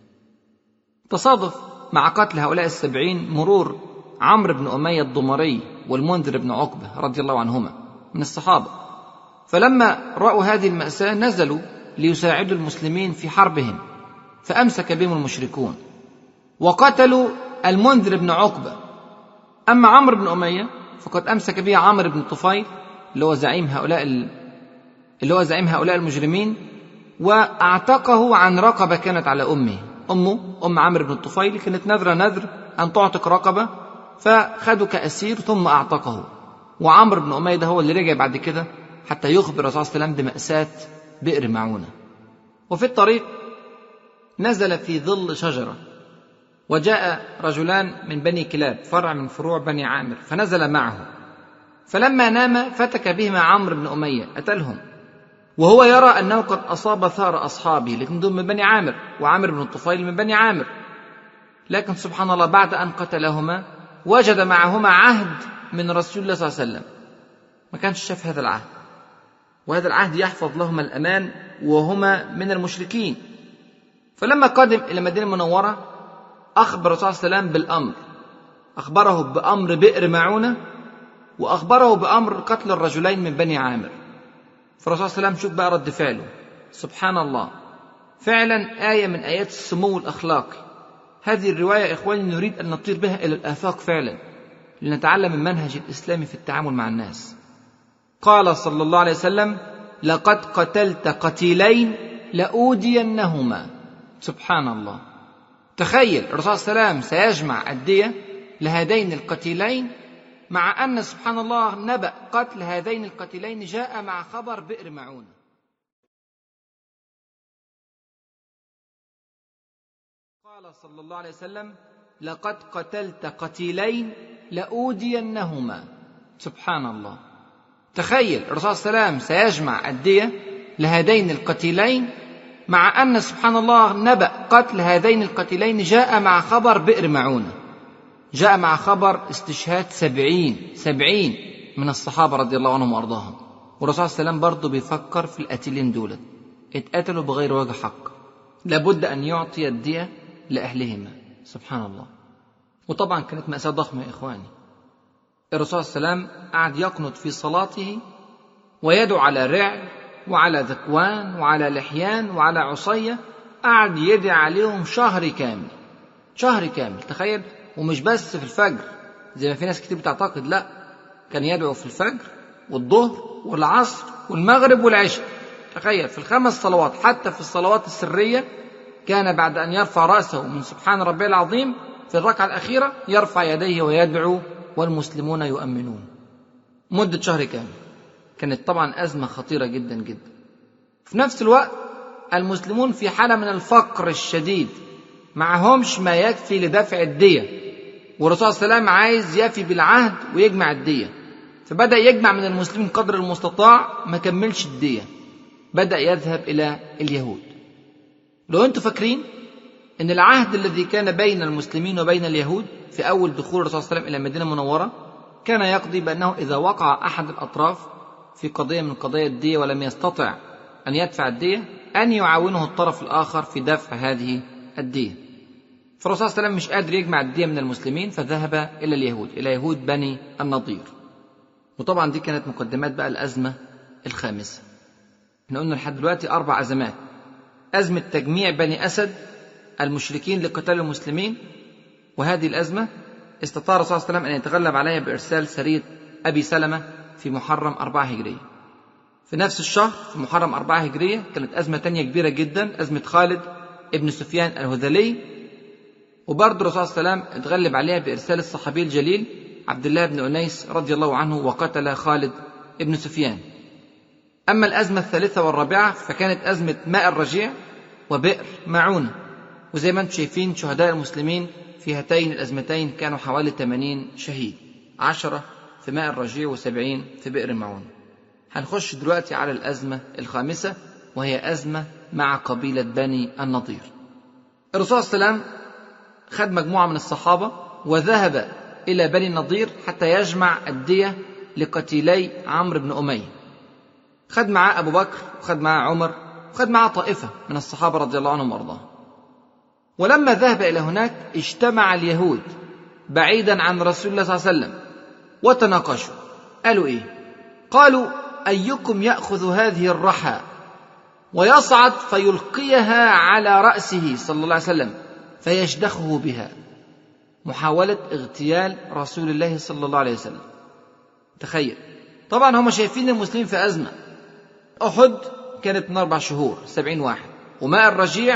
Speaker 2: تصادف مع قتل هؤلاء 70 مرور عمرو بن أمية الضمري والمنذر بن عقبة رضي الله عنهما من الصحابة. فلما رأوا هذه المأساة نزلوا ليساعدوا المسلمين في حربهم، فأمسك بهم المشركون وقتلوا المنذر بن عقبة. أما عمرو بن أمية فقد أمسك به عمرو بن الطفيل اللي هو زعيم هؤلاء اللي هو زعيم هؤلاء المجرمين، وأعتقه عن رقبة كانت على أمه. أم عمرو بن الطفيل كانت نذر أن تعتق رقبة، فخدوا كأسير ثم أعتقه. وعمرو بن أمية ده هو اللي رجع بعد كده حتى يخبر الرسول صلى الله عليه وسلم بمأساة بئر معونة. وفي الطريق نزل في ظل شجرة، وجاء رجلان من بني كلاب، فرع من فروع بني عامر، فنزل معه. فلما نام فتك بهما عمرو بن أمية، قتلهم، وهو يرى أنه قد أصاب ثار أصحابه، الاثنين دول من بني عامر، وعامر بن الطفيل من بني عامر. لكن سبحان الله بعد أن قتلهما وجد معهما عهد من رسول الله صلى الله عليه وسلم، ما كانش شاف هذا العهد، وهذا العهد يحفظ لهما الأمان وهما من المشركين. فلما قدم إلى المدينة المنورة أخبر الرسول صلى الله عليه وسلم بالأمر، أخبره بأمر بئر معونة، وأخبره بأمر قتل الرجلين من بني عامر. فالرسول صلى الله عليه وسلم شوف بقى رد فعله، سبحان الله، فعلا آية من آيات السمو الأخلاقي. هذه الرواية يا إخواني نريد أن نطير بها إلى الآفاق فعلا، لنتعلم المنهج الإسلامي في التعامل مع الناس. قال صلى الله عليه وسلم: لقد قتلت قتيلين لأودينهما. سبحان الله، تخيل الرسول صلى الله عليه وسلم سيجمع الدية لهذين القتيلين، مع أن سبحان الله نبأ قتل هذين القتيلين جاء مع خبر بئر معونة. قال صلى الله عليه وسلم: لقد قتلت قتيلين لأودينهما. سبحان الله، تخيل الرسول صلى الله عليه وسلم سيجمع الدية لهذين القتيلين، مع أن سبحان الله نبأ قتل هذين القتيلين جاء مع خبر بئر معونة، جاء مع خبر استشهاد 70 من الصحابة رضي الله عنهم وأرضاهم. والرسول صلى الله عليه وسلم برضه بيفكر في القتيلين دولت، اتقتلوا بغير وجه حق، لابد أن يعطي الدية لأهلهما. سبحان الله. وطبعا كانت مأساة ضخمة يا إخواني. الرسول صلى الله عليه وسلم قعد يقنط في صلاته ويدعو على رعل وعلى ذكوان وعلى لحيان وعلى عصية، قعد يدعي عليهم شهر كامل، تخيل. ومش بس في الفجر زي ما في ناس كتير بتعتقد، لا، كان يدعو في الفجر والظهر والعصر والمغرب والعشاء. تخيل في ال5 صلوات، حتى في الصلوات السرية كان بعد أن يرفع رأسه من سبحان ربي العظيم في الركعة الأخيرة يرفع يديه ويدعو والمسلمون يؤمنون مدة شهر كامل. كانت طبعا أزمة خطيرة جدا جدا. في نفس الوقت المسلمون في حالة من الفقر الشديد، معهمش ما يكفي لدفع الدية، والرسول صلى الله عليه وسلم عايز يفي بالعهد ويجمع الدية، فبدأ يجمع من المسلمين قدر المستطاع، ما كملش الدية، بدأ يذهب إلى اليهود. لو أنتم فاكرين أن العهد الذي كان بين المسلمين وبين اليهود في أول دخول الرسول صلى الله عليه وسلم إلى المدينة المنورة كان يقضي بأنه إذا وقع أحد الأطراف في قضية من قضايا الدية ولم يستطع أن يدفع الدية، أن يعاونه الطرف الآخر في دفع هذه الدية. فالرسول صلى الله عليه وسلم مش قادر يجمع الدية من المسلمين، فذهب إلى اليهود، إلى يهود بني النضير. وطبعا دي كانت مقدمات بقى الأزمة الخامسة. احنا قلنا لحد دلوقتي 4 أزمات: أزمة تجميع بني أسد المشركين لقتال المسلمين، وهذه الأزمة استطاع الرسول صلى الله عليه وسلم أن يتغلب عليها بإرسال سرية أبي سلمة في محرم 4 هجرية. في نفس الشهر في محرم 4 هجرية كانت أزمة تانية كبيرة جدا، أزمة خالد ابن سفيان الهذلي، وبرضه الرسول صلى الله عليه وسلم اتغلب عليها بإرسال الصحابي الجليل عبد الله بن أنيس رضي الله عنه، وقتل خالد ابن سفيان. أما الأزمة الثالثة والرابعة فكانت أزمة ماء الرجيع وبئر معونة، وزي ما انتم شايفين شهداء المسلمين في هاتين الأزمتين كانوا حوالي 80 شهيد، 10 في ماء الرجيع و70 في بئر معونة. هنخش دلوقتي على الأزمة الخامسة، وهي أزمة مع قبيلة بني النضير. الرسول صلى الله عليه وسلم خد مجموعة من الصحابة وذهب إلى بني النضير حتى يجمع الدية لقتيلي عمرو بن أمية. خد معاه أبو بكر، وخد معاه عمر، وخد معاه طائفة من الصحابة رضي الله عنهم وارضاهم. ولما ذهب إلى هناك اجتمع اليهود بعيدا عن رسول الله صلى الله عليه وسلم وتناقشوا. قالوا إيه؟ قالوا: أيكم يأخذ هذه الرحى ويصعد فيلقيها على رأسه صلى الله عليه وسلم فيشدخه بها، محاولة اغتيال رسول الله صلى الله عليه وسلم. تخيل، طبعا هم شايفين المسلمين في أزمة، أحد كانت من 4 شهور 70 واحد، وماء الرجيع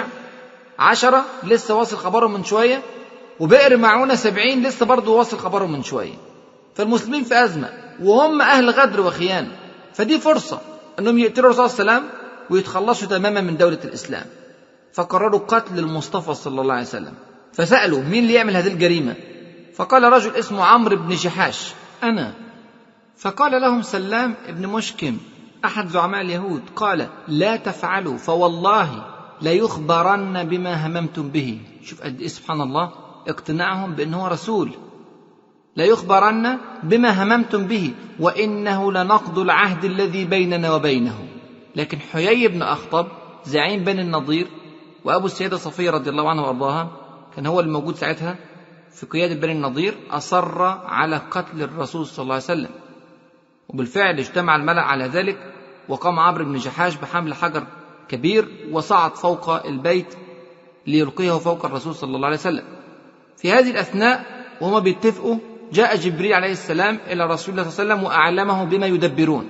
Speaker 2: 10 لسه واصل خبرهم من شوية، وبئر معونة 70 لسه برضه واصل خبرهم من شوية. فالمسلمين في أزمة وهم أهل غدر وخيانة، فدي فرصة أنهم يقتلوا الرسول صلى الله عليه وسلم ويتخلصوا تماما من دولة الإسلام. فقرروا قتل المصطفى صلى الله عليه وسلم، فسألوا مين اللي يعمل هذه الجريمة؟ فقال رجل اسمه عمرو بن جحاش أنا. فقال لهم سلام بن مشكم أحد زعماء اليهود، قال لا تفعلوا فوالله لا يخبرن بما هممتم به. شوف قد إيه سبحان الله اقتناعهم بأنه رسول. لا يخبرن بما هممتم به وإنه لنقض العهد الذي بيننا وبينه. لكن حيي بن أخطب زعيم بني النضير وأبو السيدة صفية رضي الله عنها وأرضاها، كان هو الموجود ساعتها في قيادة بني النضير، أصر على قتل الرسول صلى الله عليه وسلم. وبالفعل اجتمع الملأ على ذلك، وقام عمرو بن جحاش بحمل حجر كبير وصعد فوق البيت ليلقيه فوق الرسول صلى الله عليه وسلم. في هذه الأثناء وهما بيتفقوا جاء جبريل عليه السلام إلى رسول الله صلى الله عليه وسلم وأعلمه بما يدبرون.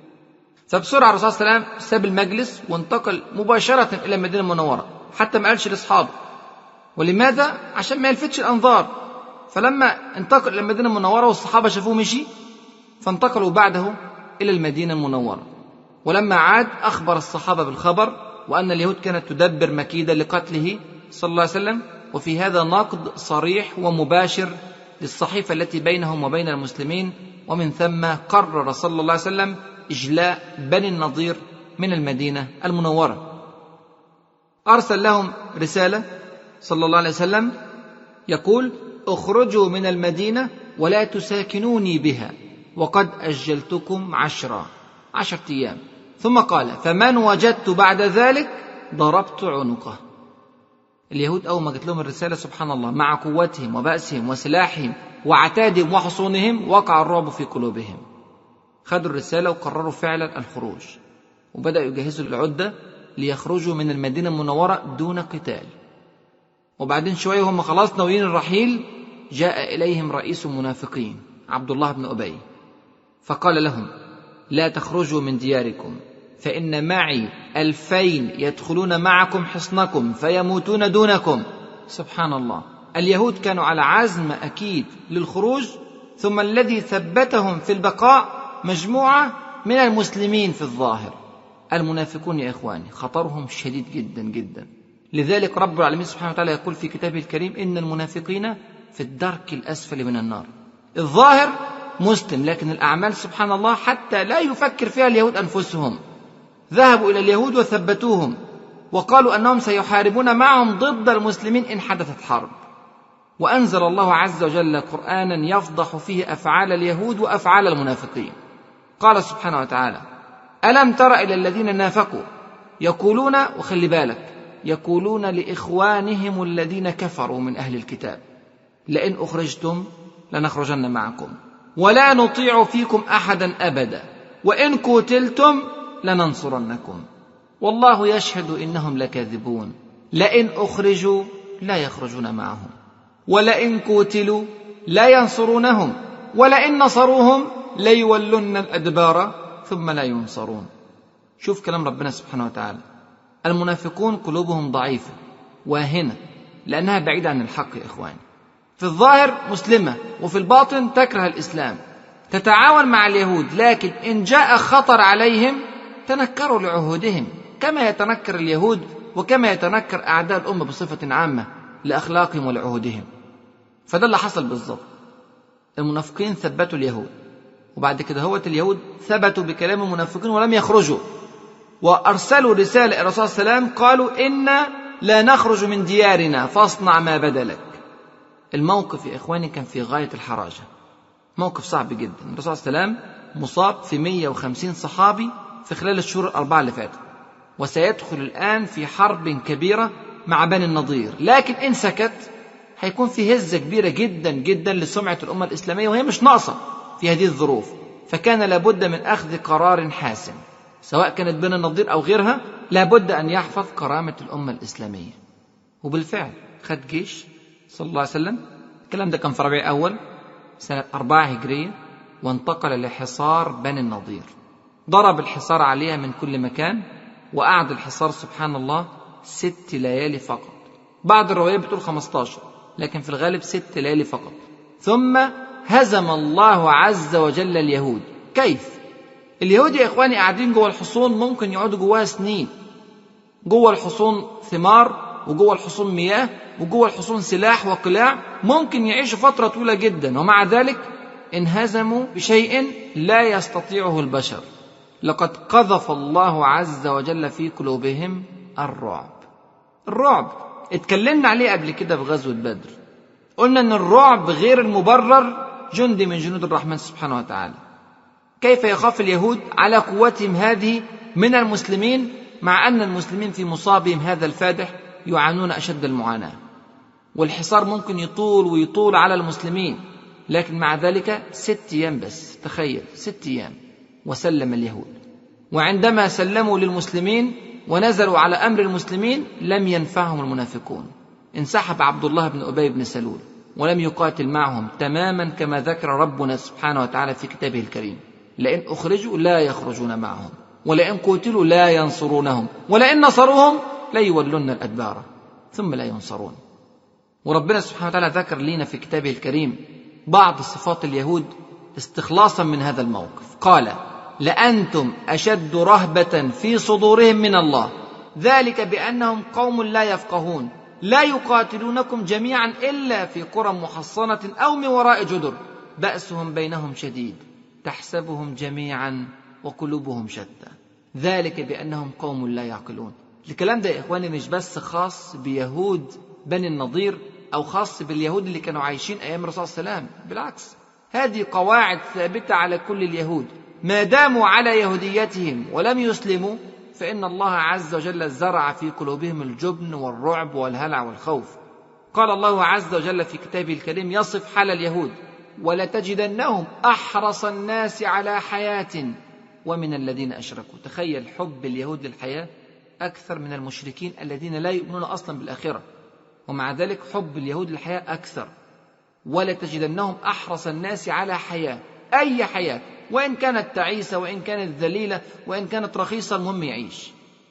Speaker 2: فبسرعة الرسول صلى الله عليه وسلم ساب المجلس وانتقل مباشرة إلى المدينة المنورة، حتى ما قالش لأصحابه. ولماذا؟ عشان ما يلفتش الأنظار. فلما انتقل إلى المدينة المنورة والصحابة شافوه مشي، فانتقلوا بعده إلى المدينة المنورة. ولما عاد أخبر الصحابة بالخبر، وأن اليهود كانت تدبر مكيدة لقتله صلى الله عليه وسلم. وفي هذا نقد صريح ومباشر للصحيفة التي بينهم وبين المسلمين، ومن ثم قرر صلى الله عليه وسلم إجلاء بني النضير من المدينة المنورة. أرسل لهم رسالة صلى الله عليه وسلم يقول: اخرجوا من المدينة ولا تساكنوني بها، وقد أجلتكم 10 أيام. ثم قال: فمن وجدت بعد ذلك ضربت عنقه. اليهود أول ما جت لهم الرسالة سبحان الله مع قوتهم وبأسهم وسلاحهم وعتادهم وحصونهم وقع الرعب في قلوبهم. خدوا الرسالة وقرروا فعلا الخروج، وبدأوا يجهزوا العدة ليخرجوا من المدينة المنورة دون قتال. وبعدين شوية هم خلاص ناويين الرحيل، جاء إليهم رئيس المنافقين عبد الله بن أبي، فقال لهم: لا تخرجوا من دياركم، فإن معي 2000 يدخلون معكم حصنكم فيموتون دونكم. سبحان الله، اليهود كانوا على عزم أكيد للخروج، ثم الذي ثبتهم في البقاء مجموعة من المسلمين في الظاهر. المنافقون يا إخواني خطرهم شديد جدا جدا. لذلك رب العالمين سبحانه وتعالى يقول في كتابه الكريم: إن المنافقين في الدرك الأسفل من النار. الظاهر مسلم، لكن الأعمال سبحان الله حتى لا يفكر فيها اليهود أنفسهم. ذهبوا إلى اليهود وثبتوهم وقالوا أنهم سيحاربون معهم ضد المسلمين إن حدثت حرب. وأنزل الله عز وجل قرآنا يفضح فيه أفعال اليهود وأفعال المنافقين. قال سبحانه وتعالى: ألم تر إلى الذين نافقوا يقولون، وخلي بالك، يقولون لإخوانهم الذين كفروا من أهل الكتاب: لئن أخرجتم لنخرجن معكم ولا نطيع فيكم أحدا أبدا وإن قتلتم لننصرنكم والله يشهد إنهم لكاذبون. لئن أخرجوا لا يخرجون معهم ولئن قتلوا لا ينصرونهم ولئن نصروهم ليولن الأدبار ثم لا ينصرون. شوف كلام ربنا سبحانه وتعالى. المنافقون قلوبهم ضعيفة واهنة لأنها بعيدة عن الحق يا إخواني. في الظاهر مسلمة وفي الباطن تكره الإسلام، تتعاون مع اليهود، لكن إن جاء خطر عليهم تنكروا لعهودهم كما يتنكر اليهود وكما يتنكر أعداء الأمة بصفة عامة لأخلاقهم ولعهودهم. فده اللي حصل بالضبط. المنافقين ثبتوا اليهود، وبعد كده هوت اليهود ثبتوا بكلام المنافقين ولم يخرجوا، وأرسلوا رسالة إلى الرسول صلى الله عليه وسلم قالوا: إنا لا نخرج من ديارنا فاصنع ما بدا لك. الموقف يا إخواني كان في غاية الحراجة، موقف صعب جدا. الرسول صلى الله عليه وسلم مصاب في 150 صحابي في خلال الشهور 4 اللي فاتوا، وسيدخل الآن في حرب كبيرة مع بني النضير، لكن إن سكت هيكون في هزة كبيرة جدا جدا لسمعة الأمة الإسلامية، وهي مش ناقصة في هذه الظروف. فكان لابد من أخذ قرار حاسم، سواء كانت بني النضير أو غيرها، لابد أن يحفظ كرامة الأمة الإسلامية. وبالفعل خد جيش صلى الله عليه وسلم، الكلام ده كان في ربيع أول سنة 4 هجرية، وانتقل لحصار بني النضير. ضرب الحصار عليها من كل مكان، وقعد الحصار سبحان الله 6 ليالي فقط. بعض الروايات بتقول 15، لكن في الغالب 6 ليالي فقط. ثم هزم الله عز وجل اليهود. كيف؟ اليهود يا إخواني قاعدين جوه الحصون، ممكن يقعدوا جواها سنين. جوه الحصون ثمار، وجوه الحصون مياه، وجوه الحصون سلاح وقلاع، ممكن يعيشوا فترة طويلة جدا، ومع ذلك انهزموا بشيء لا يستطيعه البشر. لقد قذف الله عز وجل في قلوبهم الرعب. اتكلمنا عليه قبل كده في غزوة بدر، قلنا ان الرعب غير المبرر جندي من جنود الرحمن سبحانه وتعالى. كيف يخاف اليهود على قوتهم هذه من المسلمين، مع أن المسلمين في مصابهم هذا الفادح يعانون أشد المعاناة، والحصار ممكن يطول ويطول على المسلمين، لكن مع ذلك 6 أيام بس. تخيل 6 أيام وسلم اليهود. وعندما سلموا للمسلمين ونزلوا على أمر المسلمين لم ينفعهم المنافقون. انسحب عبد الله بن أبي بن سلول ولم يقاتل معهم، تماما كما ذكر ربنا سبحانه وتعالى في كتابه الكريم: لئن أخرجوا لا يخرجون معهم، ولئن قتلوا لا ينصرونهم، ولئن نصروهم لا يولون الأدبار ثم لا ينصرون. وربنا سبحانه وتعالى ذكر لنا في كتابه الكريم بعض صفات اليهود استخلاصا من هذا الموقف. قال: لأنتم أشد رهبة في صدورهم من الله، ذلك بأنهم قوم لا يفقهون، لا يقاتلونكم جميعا إلا في قرى محصنة أو من وراء جدر، بأسهم بينهم شديد، تحسبهم جميعا وقلوبهم شتى، ذلك بأنهم قوم لا يعقلون. الكلام ده يا إخواني مش بس خاص بيهود بني النضير أو خاص باليهود اللي كانوا عايشين أيام الرسول صلى الله عليه وسلم، بالعكس، هذه قواعد ثابتة على كل اليهود. ما داموا على يهوديتهم ولم يسلموا، فإن الله عز وجل زرع في قلوبهم الجبن والرعب والهلع والخوف. قال الله عز وجل في كتابه الكريم يصف حال اليهود: ولتجدنهم أحرص الناس على حياة ومن الذين أشركوا. تخيل حب اليهود للحياة أكثر من المشركين الذين لا يؤمنون أصلا بالآخرة، ومع ذلك حب اليهود للحياة أكثر. ولتجدنهم أحرص الناس على حياة، أي حياة، وإن كانت تعيسة وإن كانت ذليلة وإن كانت رخيصة، المهم يعيش.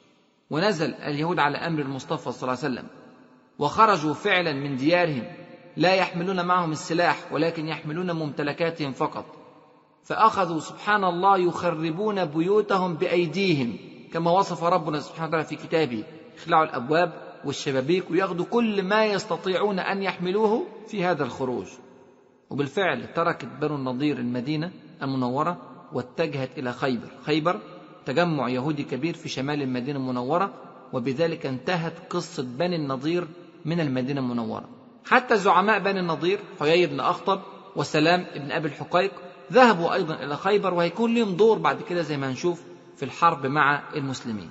Speaker 2: ونزل اليهود على أمر المصطفى صلى الله عليه وسلم، وخرجوا فعلا من ديارهم لا يحملون معهم السلاح ولكن يحملون ممتلكاتهم فقط، فأخذوا سبحان الله يخربون بيوتهم بأيديهم كما وصف ربنا سبحانه وتعالى في كتابه: يخلعوا الأبواب والشبابيك ويأخذوا كل ما يستطيعون أن يحملوه في هذا الخروج. وبالفعل تركت بنو النضير المدينة المنورة واتجهت إلى خيبر، تجمع يهودي كبير في شمال المدينة المنورة، وبذلك انتهت قصة بني النضير من المدينة المنورة. حتى زعماء بني النضير حيي بن أخطب وسلام بن أبي الحقيق ذهبوا أيضا إلى خيبر، وهيكون لهم دور بعد كده زي ما هنشوف في الحرب مع المسلمين.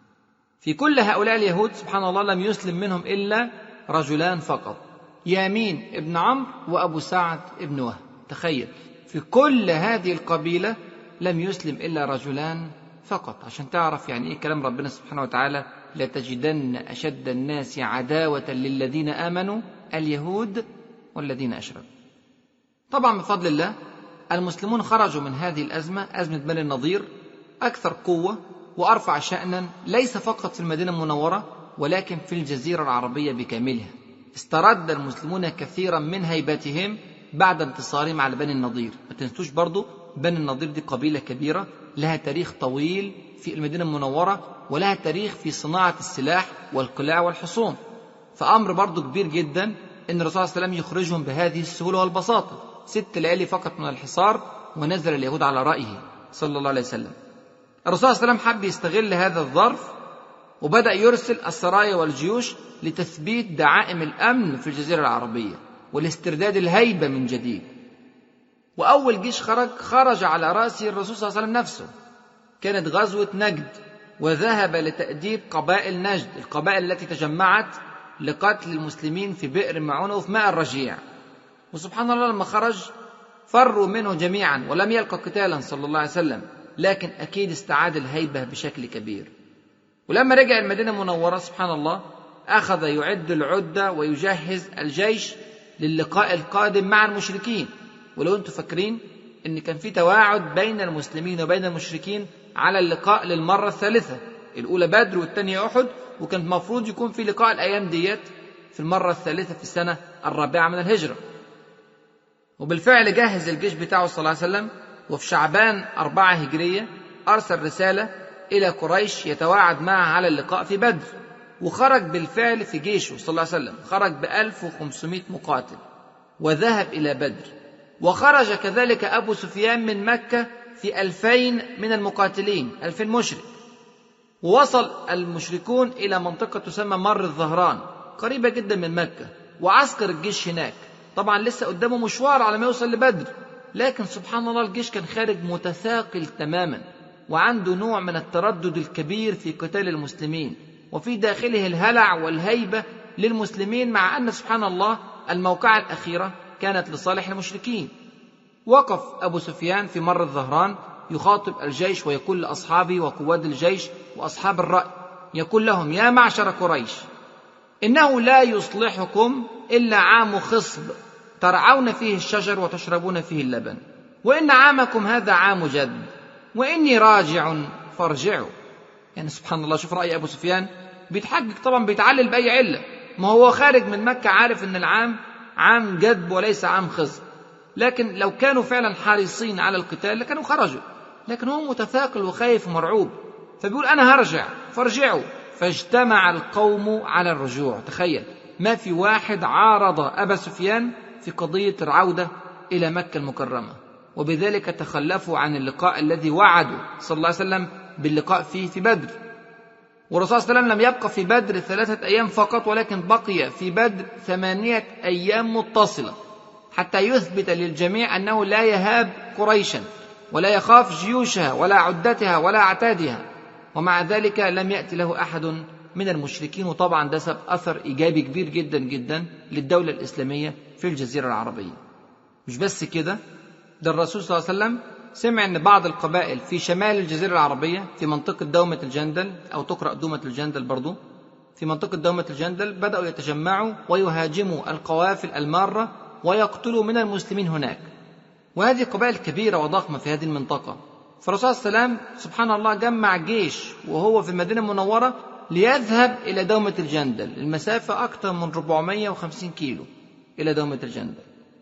Speaker 2: في كل هؤلاء اليهود سبحان الله لم يسلم منهم إلا رجلان فقط: يامين ابن عمرو وأبو سعد ابن وهب. تخيل، في كل هذه القبيلة لم يسلم إلا رجلان فقط، عشان تعرف يعني إيه كلام ربنا سبحانه وتعالى: لتجدن أشد الناس عداوة للذين آمنوا اليهود والذين أشركوا. طبعا بفضل الله المسلمون خرجوا من هذه الأزمة، أزمة بني النضير، أكثر قوة وأرفع شأنا، ليس فقط في المدينة المنورة ولكن في الجزيرة العربية بكاملها. استرد المسلمون كثيرا من هيبتهم بعد انتصارهم على بني النضير. ما تنسوش برضو بني النضير دي قبيلة كبيرة لها تاريخ طويل في المدينة المنورة، ولها تاريخ في صناعة السلاح والقلاع والحصون، فأمر برضو كبير جدا أن الرسول صلى الله عليه وسلم يخرجهم بهذه السهولة والبساطة. 6 ليالي فقط من الحصار ونزل اليهود على رأيه صلى الله عليه وسلم. الرسول صلى الله عليه وسلم حب يستغل هذا الظرف وبدأ يرسل السرايا والجيوش لتثبيت دعائم الأمن في الجزيرة العربية والاسترداد الهيبة من جديد. وأول جيش خرج على رأسه الرسول صلى الله عليه وسلم نفسه، كانت غزوة نجد، وذهب لتأديب قبائل نجد، القبائل التي تجمعت لقتل المسلمين في بئر معونة وفي ماء الرجيع. وسبحان الله لما خرج فروا منه جميعا ولم يلقى قتالا صلى الله عليه وسلم، لكن أكيد استعاد الهيبة بشكل كبير. ولما رجع المدينة المنورة سبحان الله أخذ يعد العدة ويجهز الجيش للقاء القادم مع المشركين. ولو أنتم فاكرين أن كان في تواعد بين المسلمين وبين المشركين على اللقاء للمرة الثالثة، الأولى بدر والثانية أحد، وكان المفروض يكون في لقاء الأيام ديت في المرة الثالثة في السنة الرابعة من الهجرة. وبالفعل جهز الجيش بتاعه صلى الله عليه وسلم، وفي شعبان 4 هجرية أرسل رسالة إلى قريش يتواعد معها على اللقاء في بدر، وخرج بالفعل في جيشه صلى الله عليه وسلم، خرج ب1500 مقاتل وذهب إلى بدر. وخرج كذلك أبو سفيان من مكة في 2000 من المقاتلين، 2000 مشرك. ووصل المشركون إلى منطقة تسمى مر الظهران قريبة جدا من مكة، وعسكر الجيش هناك. طبعا لسه قدامه مشوار على ما يوصل لبدر، لكن سبحان الله الجيش كان خارج متثاقل تماما، وعنده نوع من التردد الكبير في قتال المسلمين، وفي داخله الهلع والهيبة للمسلمين، مع أن سبحان الله الموقعة الأخيرة كانت لصالح المشركين. وقف أبو سفيان في مر الظهران يخاطب الجيش ويقول لأصحابه وقواد الجيش وأصحاب الرأي، يقول لهم: يا معشر قريش، إنه لا يصلحكم إلا عام خصب ترعون فيه الشجر وتشربون فيه اللبن، وإن عامكم هذا عام جد، وإني راجع فارجعوا. يعني سبحان الله، شوف رأي أبو سفيان، بيتحجج طبعا، بيتعلل بأي علة، ما هو خارج من مكة عارف أن العام عام جدب وليس عام خصب، لكن لو كانوا فعلا حريصين على القتال لكانوا خرجوا، لكن هو متثاقل وخايف ومرعوب، فبيقول أنا هرجع فارجعوا. فاجتمع القوم على الرجوع. تخيل، ما في واحد عارض أبا سفيان في قضية العودة إلى مكة المكرمة، وبذلك تخلفوا عن اللقاء الذي وعدوا صلى الله عليه وسلم باللقاء فيه في بدر. والرسول صلى الله عليه وسلم لم يبقى في بدر 3 أيام فقط، ولكن بقي في بدر 8 أيام متصلة، حتى يثبت للجميع أنه لا يهاب قريشا ولا يخاف جيوشها ولا عدتها ولا عتادها. ومع ذلك لم يأتي له أحد من المشركين، وطبعا ده سبب أثر إيجابي كبير جدا جدا للدولة الإسلامية في الجزيرة العربية. مش بس كده، ده الرسول صلى الله عليه وسلم سمع أن بعض القبائل في شمال الجزيرة العربية في منطقة دومة الجندل، أو تقرأ دومة الجندل برضو، في منطقة دومة الجندل بدأوا يتجمعوا ويهاجموا القوافل المارة ويقتلوا من المسلمين هناك، وهذه قبائل كبيرة وضخمة في هذه المنطقة. فالرسول صلى الله عليه وسلم سبحان الله جمع جيش وهو في المدينة المنورة ليذهب إلى دومة الجندل، المسافة أكثر من 450 كيلو إلى دومة الجندل،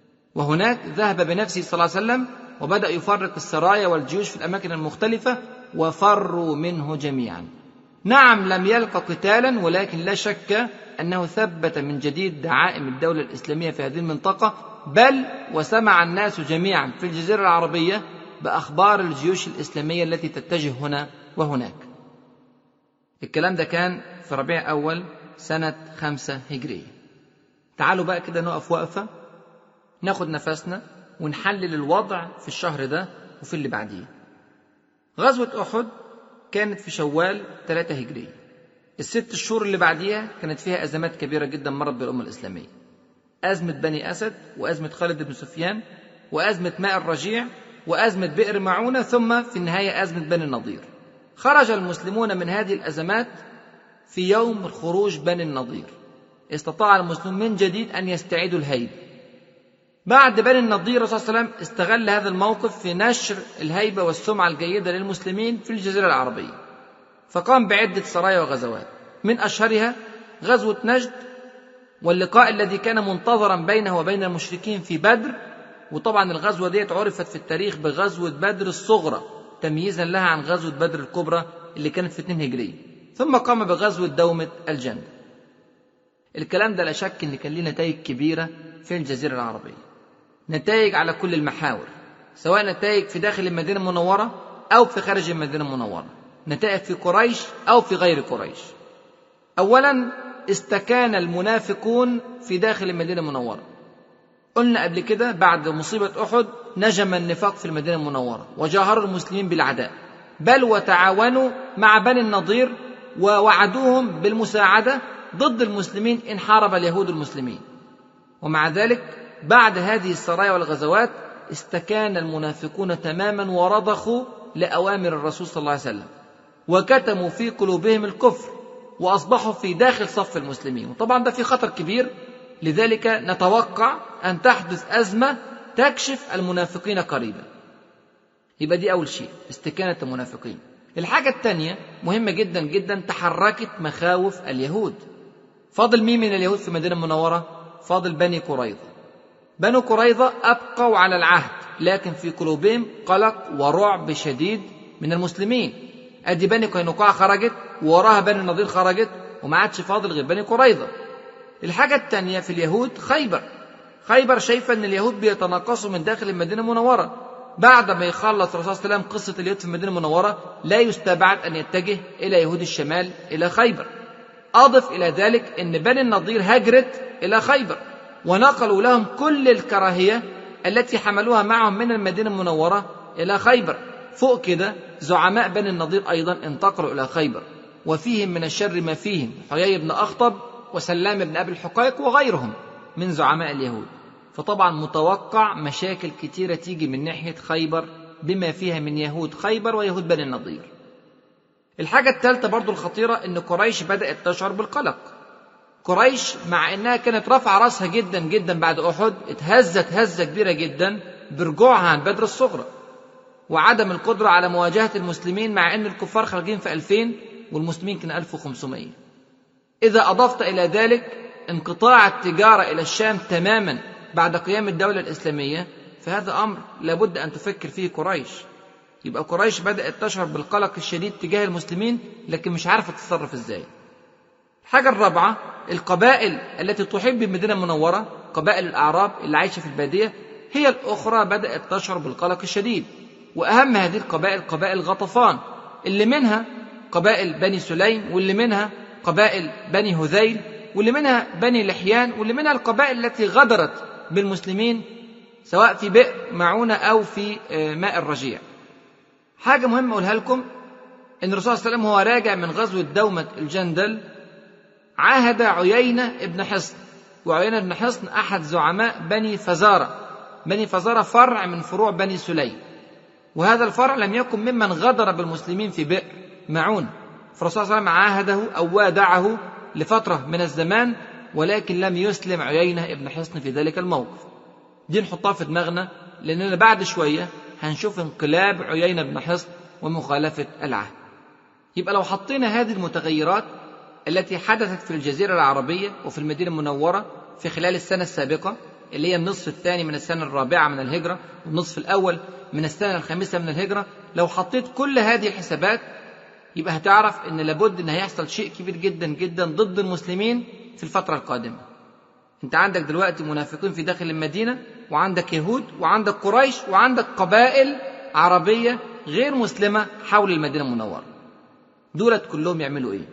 Speaker 2: وهناك ذهب بنفسه صلى الله عليه وسلم وبدأ يفرق السرايا والجيوش في الأماكن المختلفة، وفروا منه جميعا. نعم لم يلقى قتالا، ولكن لا شك أنه ثبت من جديد دعائم الدولة الإسلامية في هذه المنطقة، بل وسمع الناس جميعا في الجزيرة العربية بأخبار الجيوش الإسلامية التي تتجه هنا وهناك. الكلام ده كان في ربيع أول سنة 5 هجرية. تعالوا بقى كده نقف وقفة، ناخد نفسنا ونحلل الوضع في الشهر ده وفي اللي بعديه. غزوة أحد كانت في شوال 3 هجرية. ال6 شهور اللي بعديها كانت فيها أزمات كبيرة جدا مرت بالأمة الإسلامية: أزمة بني أسد، وأزمة خالد بن سفيان، وأزمة ماء الرجيع، وأزمة بئر معونة، ثم في النهاية أزمة بني النضير. خرج المسلمون من هذه الأزمات في يوم الخروج بني النضير، استطاع المسلمون من جديد أن يستعيدوا الهيبة. بعد بني النضير الرسول صلى الله عليه وسلم استغل هذا الموقف في نشر الهيبة والسمعة الجيدة للمسلمين في الجزيرة العربية، فقام بعدة سرايا وغزوات، من أشهرها غزوة نجد، واللقاء الذي كان منتظرا بينه وبين المشركين في بدر. وطبعا الغزوة دي عرفت في التاريخ بغزوة بدر الصغرى تمييزا لها عن غزوة بدر الكبرى اللي كانت في 2 هجرية. ثم قام بغزوة دومة الجندل. الكلام ده لا شك ان كان له نتائج كبيرة في الجزيرة العربية، نتائج على كل المحاور، سواء نتائج في داخل المدينة المنورة أو في خارج المدينة المنورة، نتائج في قريش أو في غير قريش. أولا، استكان المنافقون في داخل المدينة المنورة. قلنا قبل كده بعد مصيبة أحد نجم النفاق في المدينة المنورة، وجاهروا المسلمين بالعداء، بل وتعاونوا مع بني النضير ووعدوهم بالمساعدة ضد المسلمين إن حارب اليهود المسلمين. ومع ذلك بعد هذه السرايا والغزوات استكان المنافقون تماما ورضخوا لأوامر الرسول صلى الله عليه وسلم، وكتموا في قلوبهم الكفر، وأصبحوا في داخل صف المسلمين. وطبعا ده في خطر كبير، لذلك نتوقع أن تحدث أزمة تكشف المنافقين قريبا. يبقى دي أول شيء، استكانة المنافقين. الحاجة التانية مهمة جدا جدا، تحركت مخاوف اليهود. فاضل مين من اليهود في المدينة المنورة؟ فاضل بني قريظة. بنو قريظة أبقوا على العهد، لكن في قلوبهم قلق ورعب شديد من المسلمين. أدي بني قينقاع خرجت، ووراها بني النضير خرجت، وما عادش فاضل غير بني قريظة. الحاجة التانية في اليهود خيبر شايفة أن اليهود بيتناقصوا من داخل المدينة المنورة. بعد ما يخلص الرسول صلى الله عليه وسلم قصة اليهود في المدينة المنورة، لا يستبعد أن يتجه إلى يهود الشمال إلى خيبر. أضف إلى ذلك أن بني النضير هاجرت إلى خيبر، ونقلوا لهم كل الكراهية التي حملوها معهم من المدينة المنورة إلى خيبر. فوق كده زعماء بني النضير أيضا انتقلوا إلى خيبر، وفيهم من الشر ما فيهم حيي بن أخطب وسلام بن أبي الحقيق وغيرهم من زعماء اليهود. فطبعا متوقع مشاكل كتيرة تيجي من ناحية خيبر، بما فيها من يهود خيبر ويهود بني النضير. الحاجة الثالثة برضو الخطيرة، أن قريش بدأت تشعر بالقلق. قريش مع أنها كانت رافعة رأسها جدا جدا بعد أحد، اتهزت هزة كبيرة جدا برجوعها عن بدر الصغرى وعدم القدرة على مواجهة المسلمين، مع أن الكفار خارجين في 2000 والمسلمين كان 1500. إذا أضفت إلى ذلك انقطاع التجارة إلى الشام تماما بعد قيام الدولة الإسلامية، فهذا أمر لابد أن تفكر فيه قريش. يبقى قريش بدأت تشعر بالقلق الشديد تجاه المسلمين، لكن مش عارفة تتصرف إزاي. الحاجة الرابعة، القبائل التي تحب المدينة المنورة، قبائل الأعراب اللي عايشة في البادية، هي الأخرى بدأت تشعر بالقلق الشديد. وأهم هذه القبائل قبائل غطفان، اللي منها قبائل بني سليم، واللي منها قبائل بني هذيل، واللي منها بني لحيان، واللي منها القبائل التي غدرت بالمسلمين سواء في بئر معونة أو في ماء الرجيع. حاجة مهمة أقولها لكم، إن الرسول صلى الله عليه وسلم هو راجع من غزوة دومة الجندل عاهد عيينة ابن حصن، وعيينة ابن حصن أحد زعماء بني فزارة. بني فزارة فرع من فروع بني سليم، وهذا الفرع لم يكن ممن غدر بالمسلمين في بئر معون. فالرسول صلى الله عليه وسلم عاهده أو وادعه لفترة من الزمان، ولكن لم يسلم عيينة ابن حصن في ذلك الموقف. دي نحطها في دماغنا، لأننا بعد شوية هنشوف انقلاب عيينة ابن حصن ومخالفة العهد. يبقى لو حطينا هذه المتغيرات التي حدثت في الجزيرة العربية وفي المدينة المنورة في خلال السنة السابقة، اللي هي النصف الثاني من السنة الرابعة من الهجرة والنصف الأول من السنة الخامسة من الهجرة، لو حطيت كل هذه الحسابات يبقى هتعرف أن لابد أن هيحصل شيء كبير جدا جدا ضد المسلمين في الفترة القادمة. أنت عندك دلوقتي منافقين في داخل المدينة، وعندك يهود، وعندك قريش، وعندك قبائل عربية غير مسلمة حول المدينة المنورة. دولت كلهم يعملوا إيه؟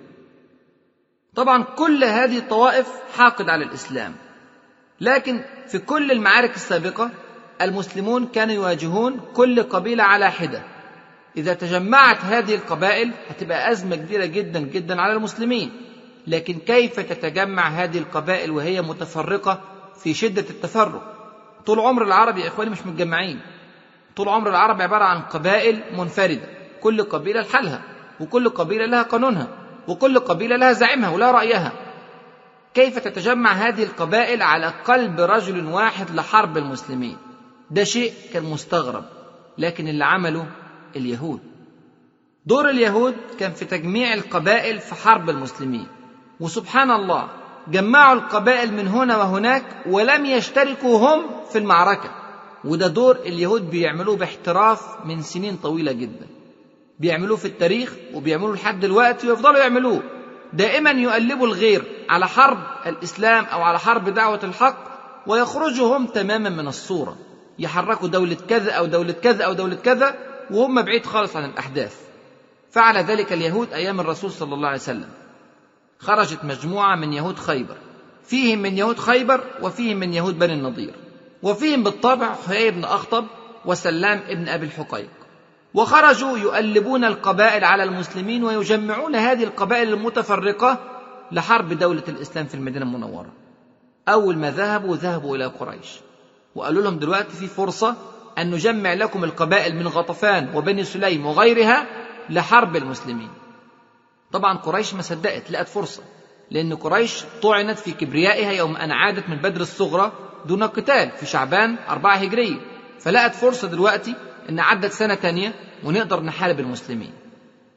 Speaker 2: طبعا كل هذه الطوائف حاقد على الإسلام، لكن في كل المعارك السابقة المسلمون كانوا يواجهون كل قبيلة على حدة. إذا تجمعت هذه القبائل هتبقى أزمة كبيرة جدا جدا على المسلمين. لكن كيف تتجمع هذه القبائل وهي متفرقة في شدة التفرق؟ طول عمر العرب يا إخواني مش متجمعين. طول عمر العرب عبارة عن قبائل منفردة، كل قبيلة لحالها، وكل قبيلة لها قانونها، وكل قبيلة لها زعيمها ولا رأيها. كيف تتجمع هذه القبائل على قلب رجل واحد لحرب المسلمين؟ ده شيء كان مستغرب، لكن اللي عمله اليهود. دور اليهود كان في تجميع القبائل في حرب المسلمين، وسبحان الله جمعوا القبائل من هنا وهناك ولم يشتركوا هم في المعركة. وده دور اليهود بيعملوه باحتراف من سنين طويلة جدا، بيعملوه في التاريخ وبيعملوه لحد دلوقتي ويفضلوا يعملوه. دائما يقلبوا الغير على حرب الإسلام أو على حرب دعوة الحق، ويخرجوا هم تماما من الصورة، يحركوا دولة كذا أو دولة كذا أو دولة كذا وهم بعيد خالص عن الأحداث. فعل ذلك اليهود أيام الرسول صلى الله عليه وسلم. خرجت مجموعة من يهود خيبر، فيهم من يهود خيبر وفيهم من يهود بني النضير، وفيهم بالطبع حيي بن أخطب وسلام ابن أبي الحقيق. وخرجوا يؤلبون القبائل على المسلمين ويجمعون هذه القبائل المتفرقة لحرب دولة الإسلام في المدينة المنورة. أول ما ذهبوا إلى قريش وقالوا لهم دلوقتي في فرصة أن نجمع لكم القبائل من غطفان وبني سليم وغيرها لحرب المسلمين. طبعا قريش ما صدقت، لقت فرصة، لأن قريش طعنت في كبريائها يوم أن عادت من بدر الصغرى دون قتال في شعبان 4 هجرية، فلقت فرصة دلوقتي أن عدت سنة تانية ونقدر نحارب المسلمين.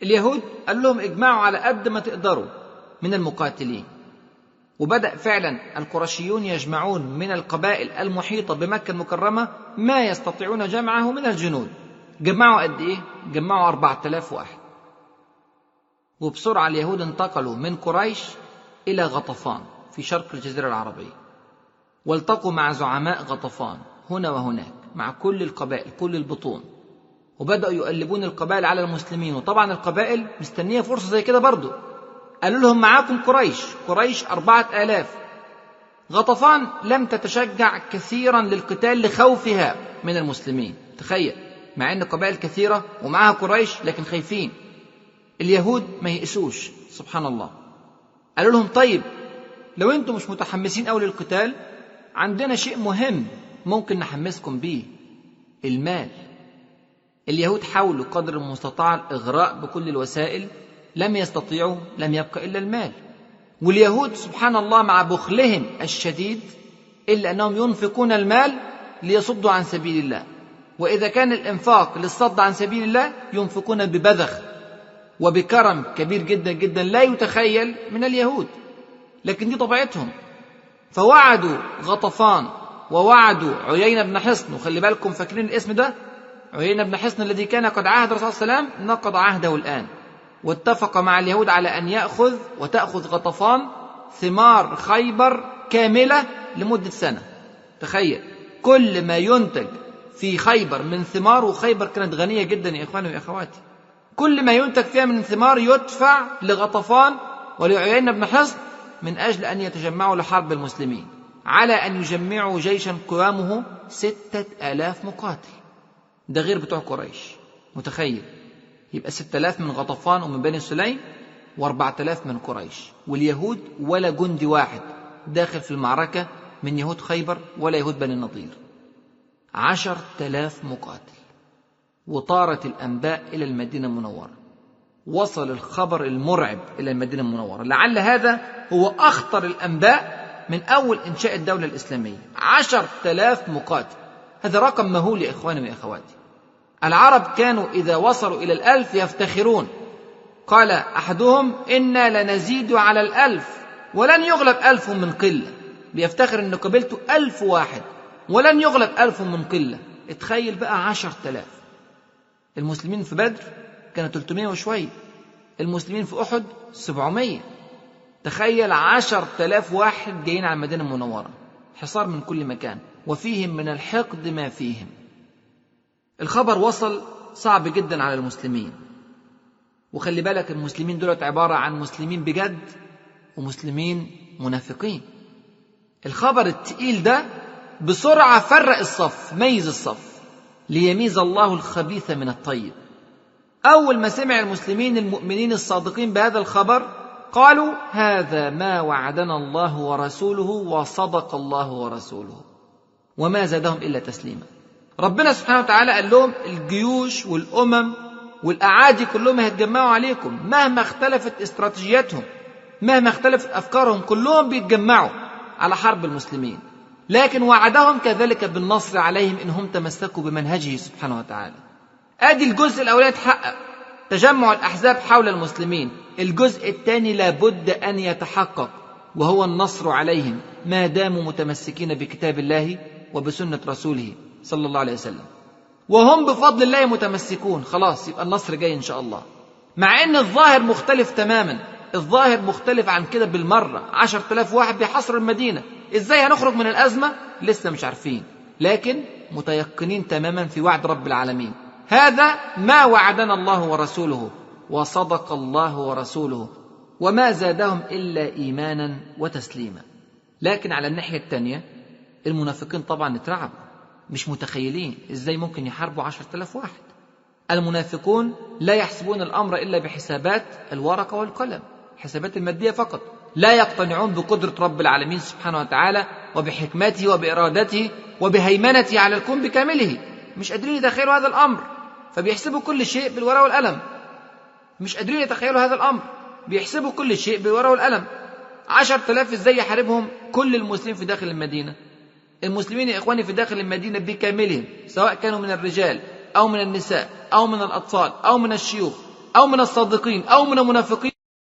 Speaker 2: اليهود قال لهم اجمعوا على قد ما تقدروا من المقاتلين، وبدأ فعلا القرشيون يجمعون من القبائل المحيطة بمكة المكرمة ما يستطيعون جمعه من الجنود. جمعوا قد إيه؟ جمعوا 4000 واحد. وبسرعة اليهود انتقلوا من قريش إلى غطفان في شرق الجزيرة العربية، والتقوا مع زعماء غطفان هنا وهناك مع كل القبائل كل البطون، وبدأوا يقلبون القبائل على المسلمين. وطبعا القبائل مستنية فرصة زي كده برضو. قالوا لهم معاكم قريش 4000. غطفان لم تتشجع كثيرا للقتال لخوفها من المسلمين. تخيل، مع ان قبائل كثيرة ومعها قريش لكن خايفين. اليهود ما يئسوش سبحان الله. قالوا لهم طيب لو انتم مش متحمسين أوي للقتال، عندنا شيء مهم ممكن نحمسكم بيه، المال. اليهود حاولوا قدر المستطاع الإغراء بكل الوسائل، لم يستطيعوا، لم يبقى إلا المال. واليهود سبحان الله مع بخلهم الشديد إلا أنهم ينفقون المال ليصدوا عن سبيل الله، وإذا كان الإنفاق للصد عن سبيل الله ينفقون ببذخ وبكرم كبير جدا جدا لا يتخيل من اليهود، لكن دي طبيعتهم. فوعدوا غطفان ووعدوا عيينة بن حصن، وخلي بالكم فاكرين الاسم ده، عيينة بن حصن الذي كان قد عاهد الرسول صلى الله عليه وسلم نقض عهده الآن، واتفق مع اليهود على أن يأخذ وتأخذ غطفان ثمار خيبر كاملة لمدة سنة. تخيل كل ما ينتج في خيبر من ثمار، وخيبر كانت غنية جدا يا إخواني وأخواتي، كل ما ينتج فيها من ثمار يدفع لغطفان ولعيينة بن حصن من أجل أن يتجمعوا لحرب المسلمين، على أن يجمعوا جيشا قوامه 6000 مقاتل. ده غير بتوع قريش. متخيل؟ يبقى 6000 من غطفان ومن بني سليم و4000 من قريش، واليهود ولا جندي واحد داخل في المعركة من يهود خيبر ولا يهود بني النضير. 10,000 مقاتل. وطارت الأنباء إلى المدينة المنورة، وصل الخبر المرعب إلى المدينة المنورة. لعل هذا هو أخطر الأنباء من أول إنشاء الدولة الإسلامية. 10,000 مقاتل، هذا رقم مهول يا إخواني وأخواتي. العرب كانوا إذا وصلوا إلى 1000 يفتخرون. قال أحدهم إنا لنزيد على 1000 ولن يغلب 1000 من قلة. بيفتخر أن قبلته 1000 واحد ولن يغلب 1000 من قلة. اتخيل بقى 10,000. المسلمين في بدر كانوا 300 وشوية، المسلمين في أحد 700. تخيل 10,000 واحد جايين على المدينة المنورة، حصار من كل مكان، وفيهم من الحقد ما فيهم. الخبر وصل صعب جدا على المسلمين. وخلي بالك المسلمين دولت عبارة عن مسلمين بجد ومسلمين منافقين. الخبر التقيل ده بسرعة فرق الصف، ميز الصف ليميز الله الخبيث من الطيب. أول ما سمع المسلمين المؤمنين الصادقين بهذا الخبر قالوا هذا ما وعدنا الله ورسوله وصدق الله ورسوله، وما زادهم إلا تسليما. ربنا سبحانه وتعالى قال لهم الجيوش والأمم والأعادي كلهم هيتجمعوا عليكم، مهما اختلفت استراتيجياتهم، مهما اختلفت أفكارهم، كلهم بيتجمعوا على حرب المسلمين. لكن وعدهم كذلك بالنصر عليهم إنهم تمسكوا بمنهجه سبحانه وتعالى. آدي الجزء الأولاني اتحقق، تجمع الأحزاب حول المسلمين. الجزء الثاني لابد أن يتحقق، وهو النصر عليهم ما داموا متمسكين بكتاب الله وبسنة رسوله صلى الله عليه وسلم، وهم بفضل الله متمسكون. خلاص يبقى النصر جاي إن شاء الله. مع أن الظاهر مختلف تماما، الظاهر مختلف عن كده بالمرة. 10,000 واحد بيحصروا المدينة، إزاي هنخرج من الأزمة؟ لسه مش عارفين، لكن متيقنين تماما في وعد رب العالمين. هذا ما وعدنا الله ورسوله وصدق الله ورسوله، وما زادهم إلا إيمانا وتسليما. لكن على الناحية الثانية المنافقين طبعا اترعبوا، مش متخيلين إزاي ممكن يحاربوا 10,000 واحد. المنافقون لا يحسبون الأمر إلا بحسابات الورقة والقلم، حسابات المادية فقط. لا يقتنعون بقدرة رب العالمين سبحانه وتعالى وبحكمته وبإرادته وبهيمنته على الكون بكامله. مش قادرين يتخيلوا هذا الأمر، فبيحسبوا كل شيء بالورقة والقلم. مش قادرين يتخيلوا هذا الأمر، بيحسبوا كل شيء بالورقة والقلم. 10,000 إزاي يحاربهم كل المسلمين في داخل المدينة؟ المسلمين يا إخواني في داخل المدينة بكاملهم، سواء كانوا من الرجال أو من النساء أو من الأطفال أو من الشيوخ، أو من الصادقين أو من المنافقين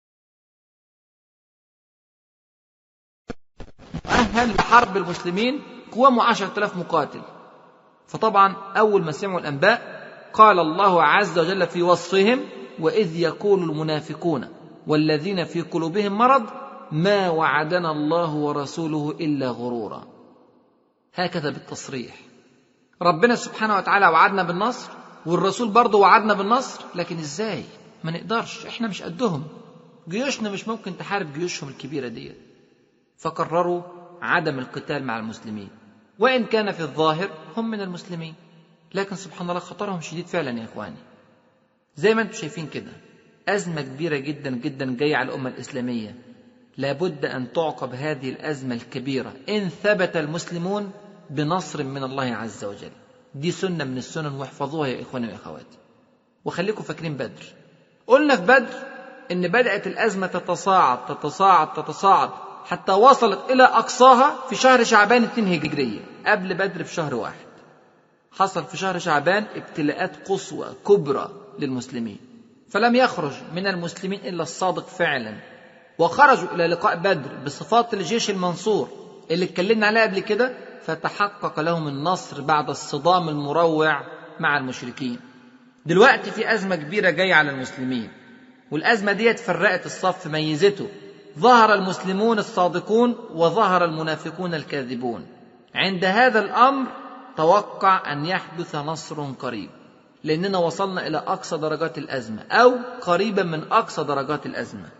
Speaker 2: مؤهل لحرب المسلمين قوامه 10,000 مقاتل. فطبعا أول ما سمعوا الأنباء قال الله عز وجل في وصفهم: وإذ يقول المنافقون والذين في قلوبهم مرض ما وعدنا الله ورسوله إلا غرورا. هكذا بالتصريح. ربنا سبحانه وتعالى وعدنا بالنصر، والرسول برضه وعدنا بالنصر، لكن إزاي؟ ما نقدرش، إحنا مش قدهم، جيوشنا مش ممكن تحارب جيوشهم الكبيرة دي. فقرروا عدم القتال مع المسلمين، وإن كان في الظاهر هم من المسلمين، لكن سبحان الله خطرهم شديد فعلا يا إخواني. زي ما انتم شايفين كده، أزمة كبيرة جدا جدا جاية على الأمة الإسلامية، لابد أن تعقب هذه الأزمة الكبيرة إن ثبت المسلمون بنصر من الله عز وجل. دي سنة من السنن، واحفظوها يا إخواني وأخواتي. وخليكم فاكرين بدر، قلنا في بدر إن بدأت الأزمة تتصاعد تتصاعد تتصاعد حتى وصلت إلى أقصاها في شهر شعبان 2 هجرية، قبل بدر بشهر 1. حصل في شهر شعبان ابتلاءات قصوى كبرى للمسلمين، فلم يخرج من المسلمين إلا الصادق فعلا، وخرجوا إلى لقاء بدر بصفات الجيش المنصور اللي اتكلمنا عليها قبل كده، فتحقق لهم النصر بعد الصدام المروع مع المشركين. دلوقتي في أزمة كبيرة جاية على المسلمين، والأزمة دي فرقت الصف، ميزته، ظهر المسلمون الصادقون وظهر المنافقون الكاذبون. عند هذا الأمر توقع أن يحدث نصر قريب، لأننا وصلنا إلى أقصى درجات الأزمة أو قريبا من أقصى درجات الأزمة.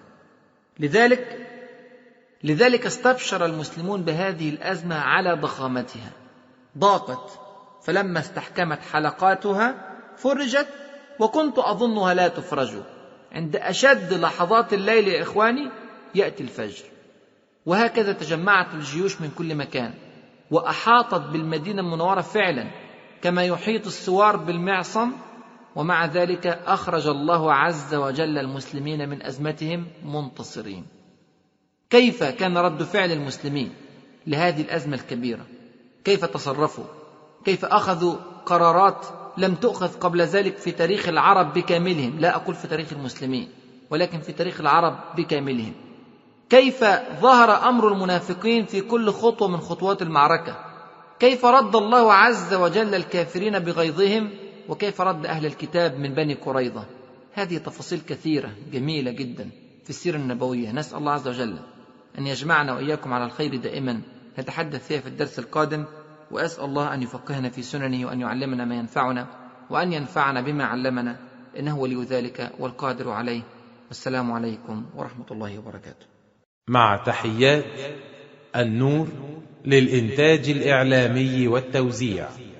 Speaker 2: لذلك استبشر المسلمون بهذه الأزمة على ضخامتها. ضاقت، فلما استحكمت حلقاتها فرجت، وكنت أظنها لا تفرج. عند أشد لحظات الليل يا إخواني يأتي الفجر. وهكذا تجمعت الجيوش من كل مكان، وأحاطت بالمدينة المنورة فعلا كما يحيط السوار بالمعصم، ومع ذلك أخرج الله عز وجل المسلمين من أزمتهم منتصرين. كيف كان رد فعل المسلمين لهذه الأزمة الكبيرة؟ كيف تصرفوا؟ كيف أخذوا قرارات لم تؤخذ قبل ذلك في تاريخ العرب بكاملهم؟ لا أقول في تاريخ المسلمين، ولكن في تاريخ العرب بكاملهم. كيف ظهر أمر المنافقين في كل خطوة من خطوات المعركة؟ كيف رد الله عز وجل الكافرين بغيظهم؟ وكيف رد أهل الكتاب من بني قريظة؟ هذه تفاصيل كثيرة جميلة جدا في السيرة النبوية، نسأل الله عز وجل أن يجمعنا وإياكم على الخير دائما نتحدث فيها في الدرس القادم، وأسأل الله أن يفقهنا في سننه وأن يعلمنا ما ينفعنا وأن ينفعنا بما علمنا، إنه ولي ذلك والقادر عليه. والسلام عليكم ورحمة الله وبركاته.
Speaker 1: مع تحيات النور للإنتاج الإعلامي والتوزيع.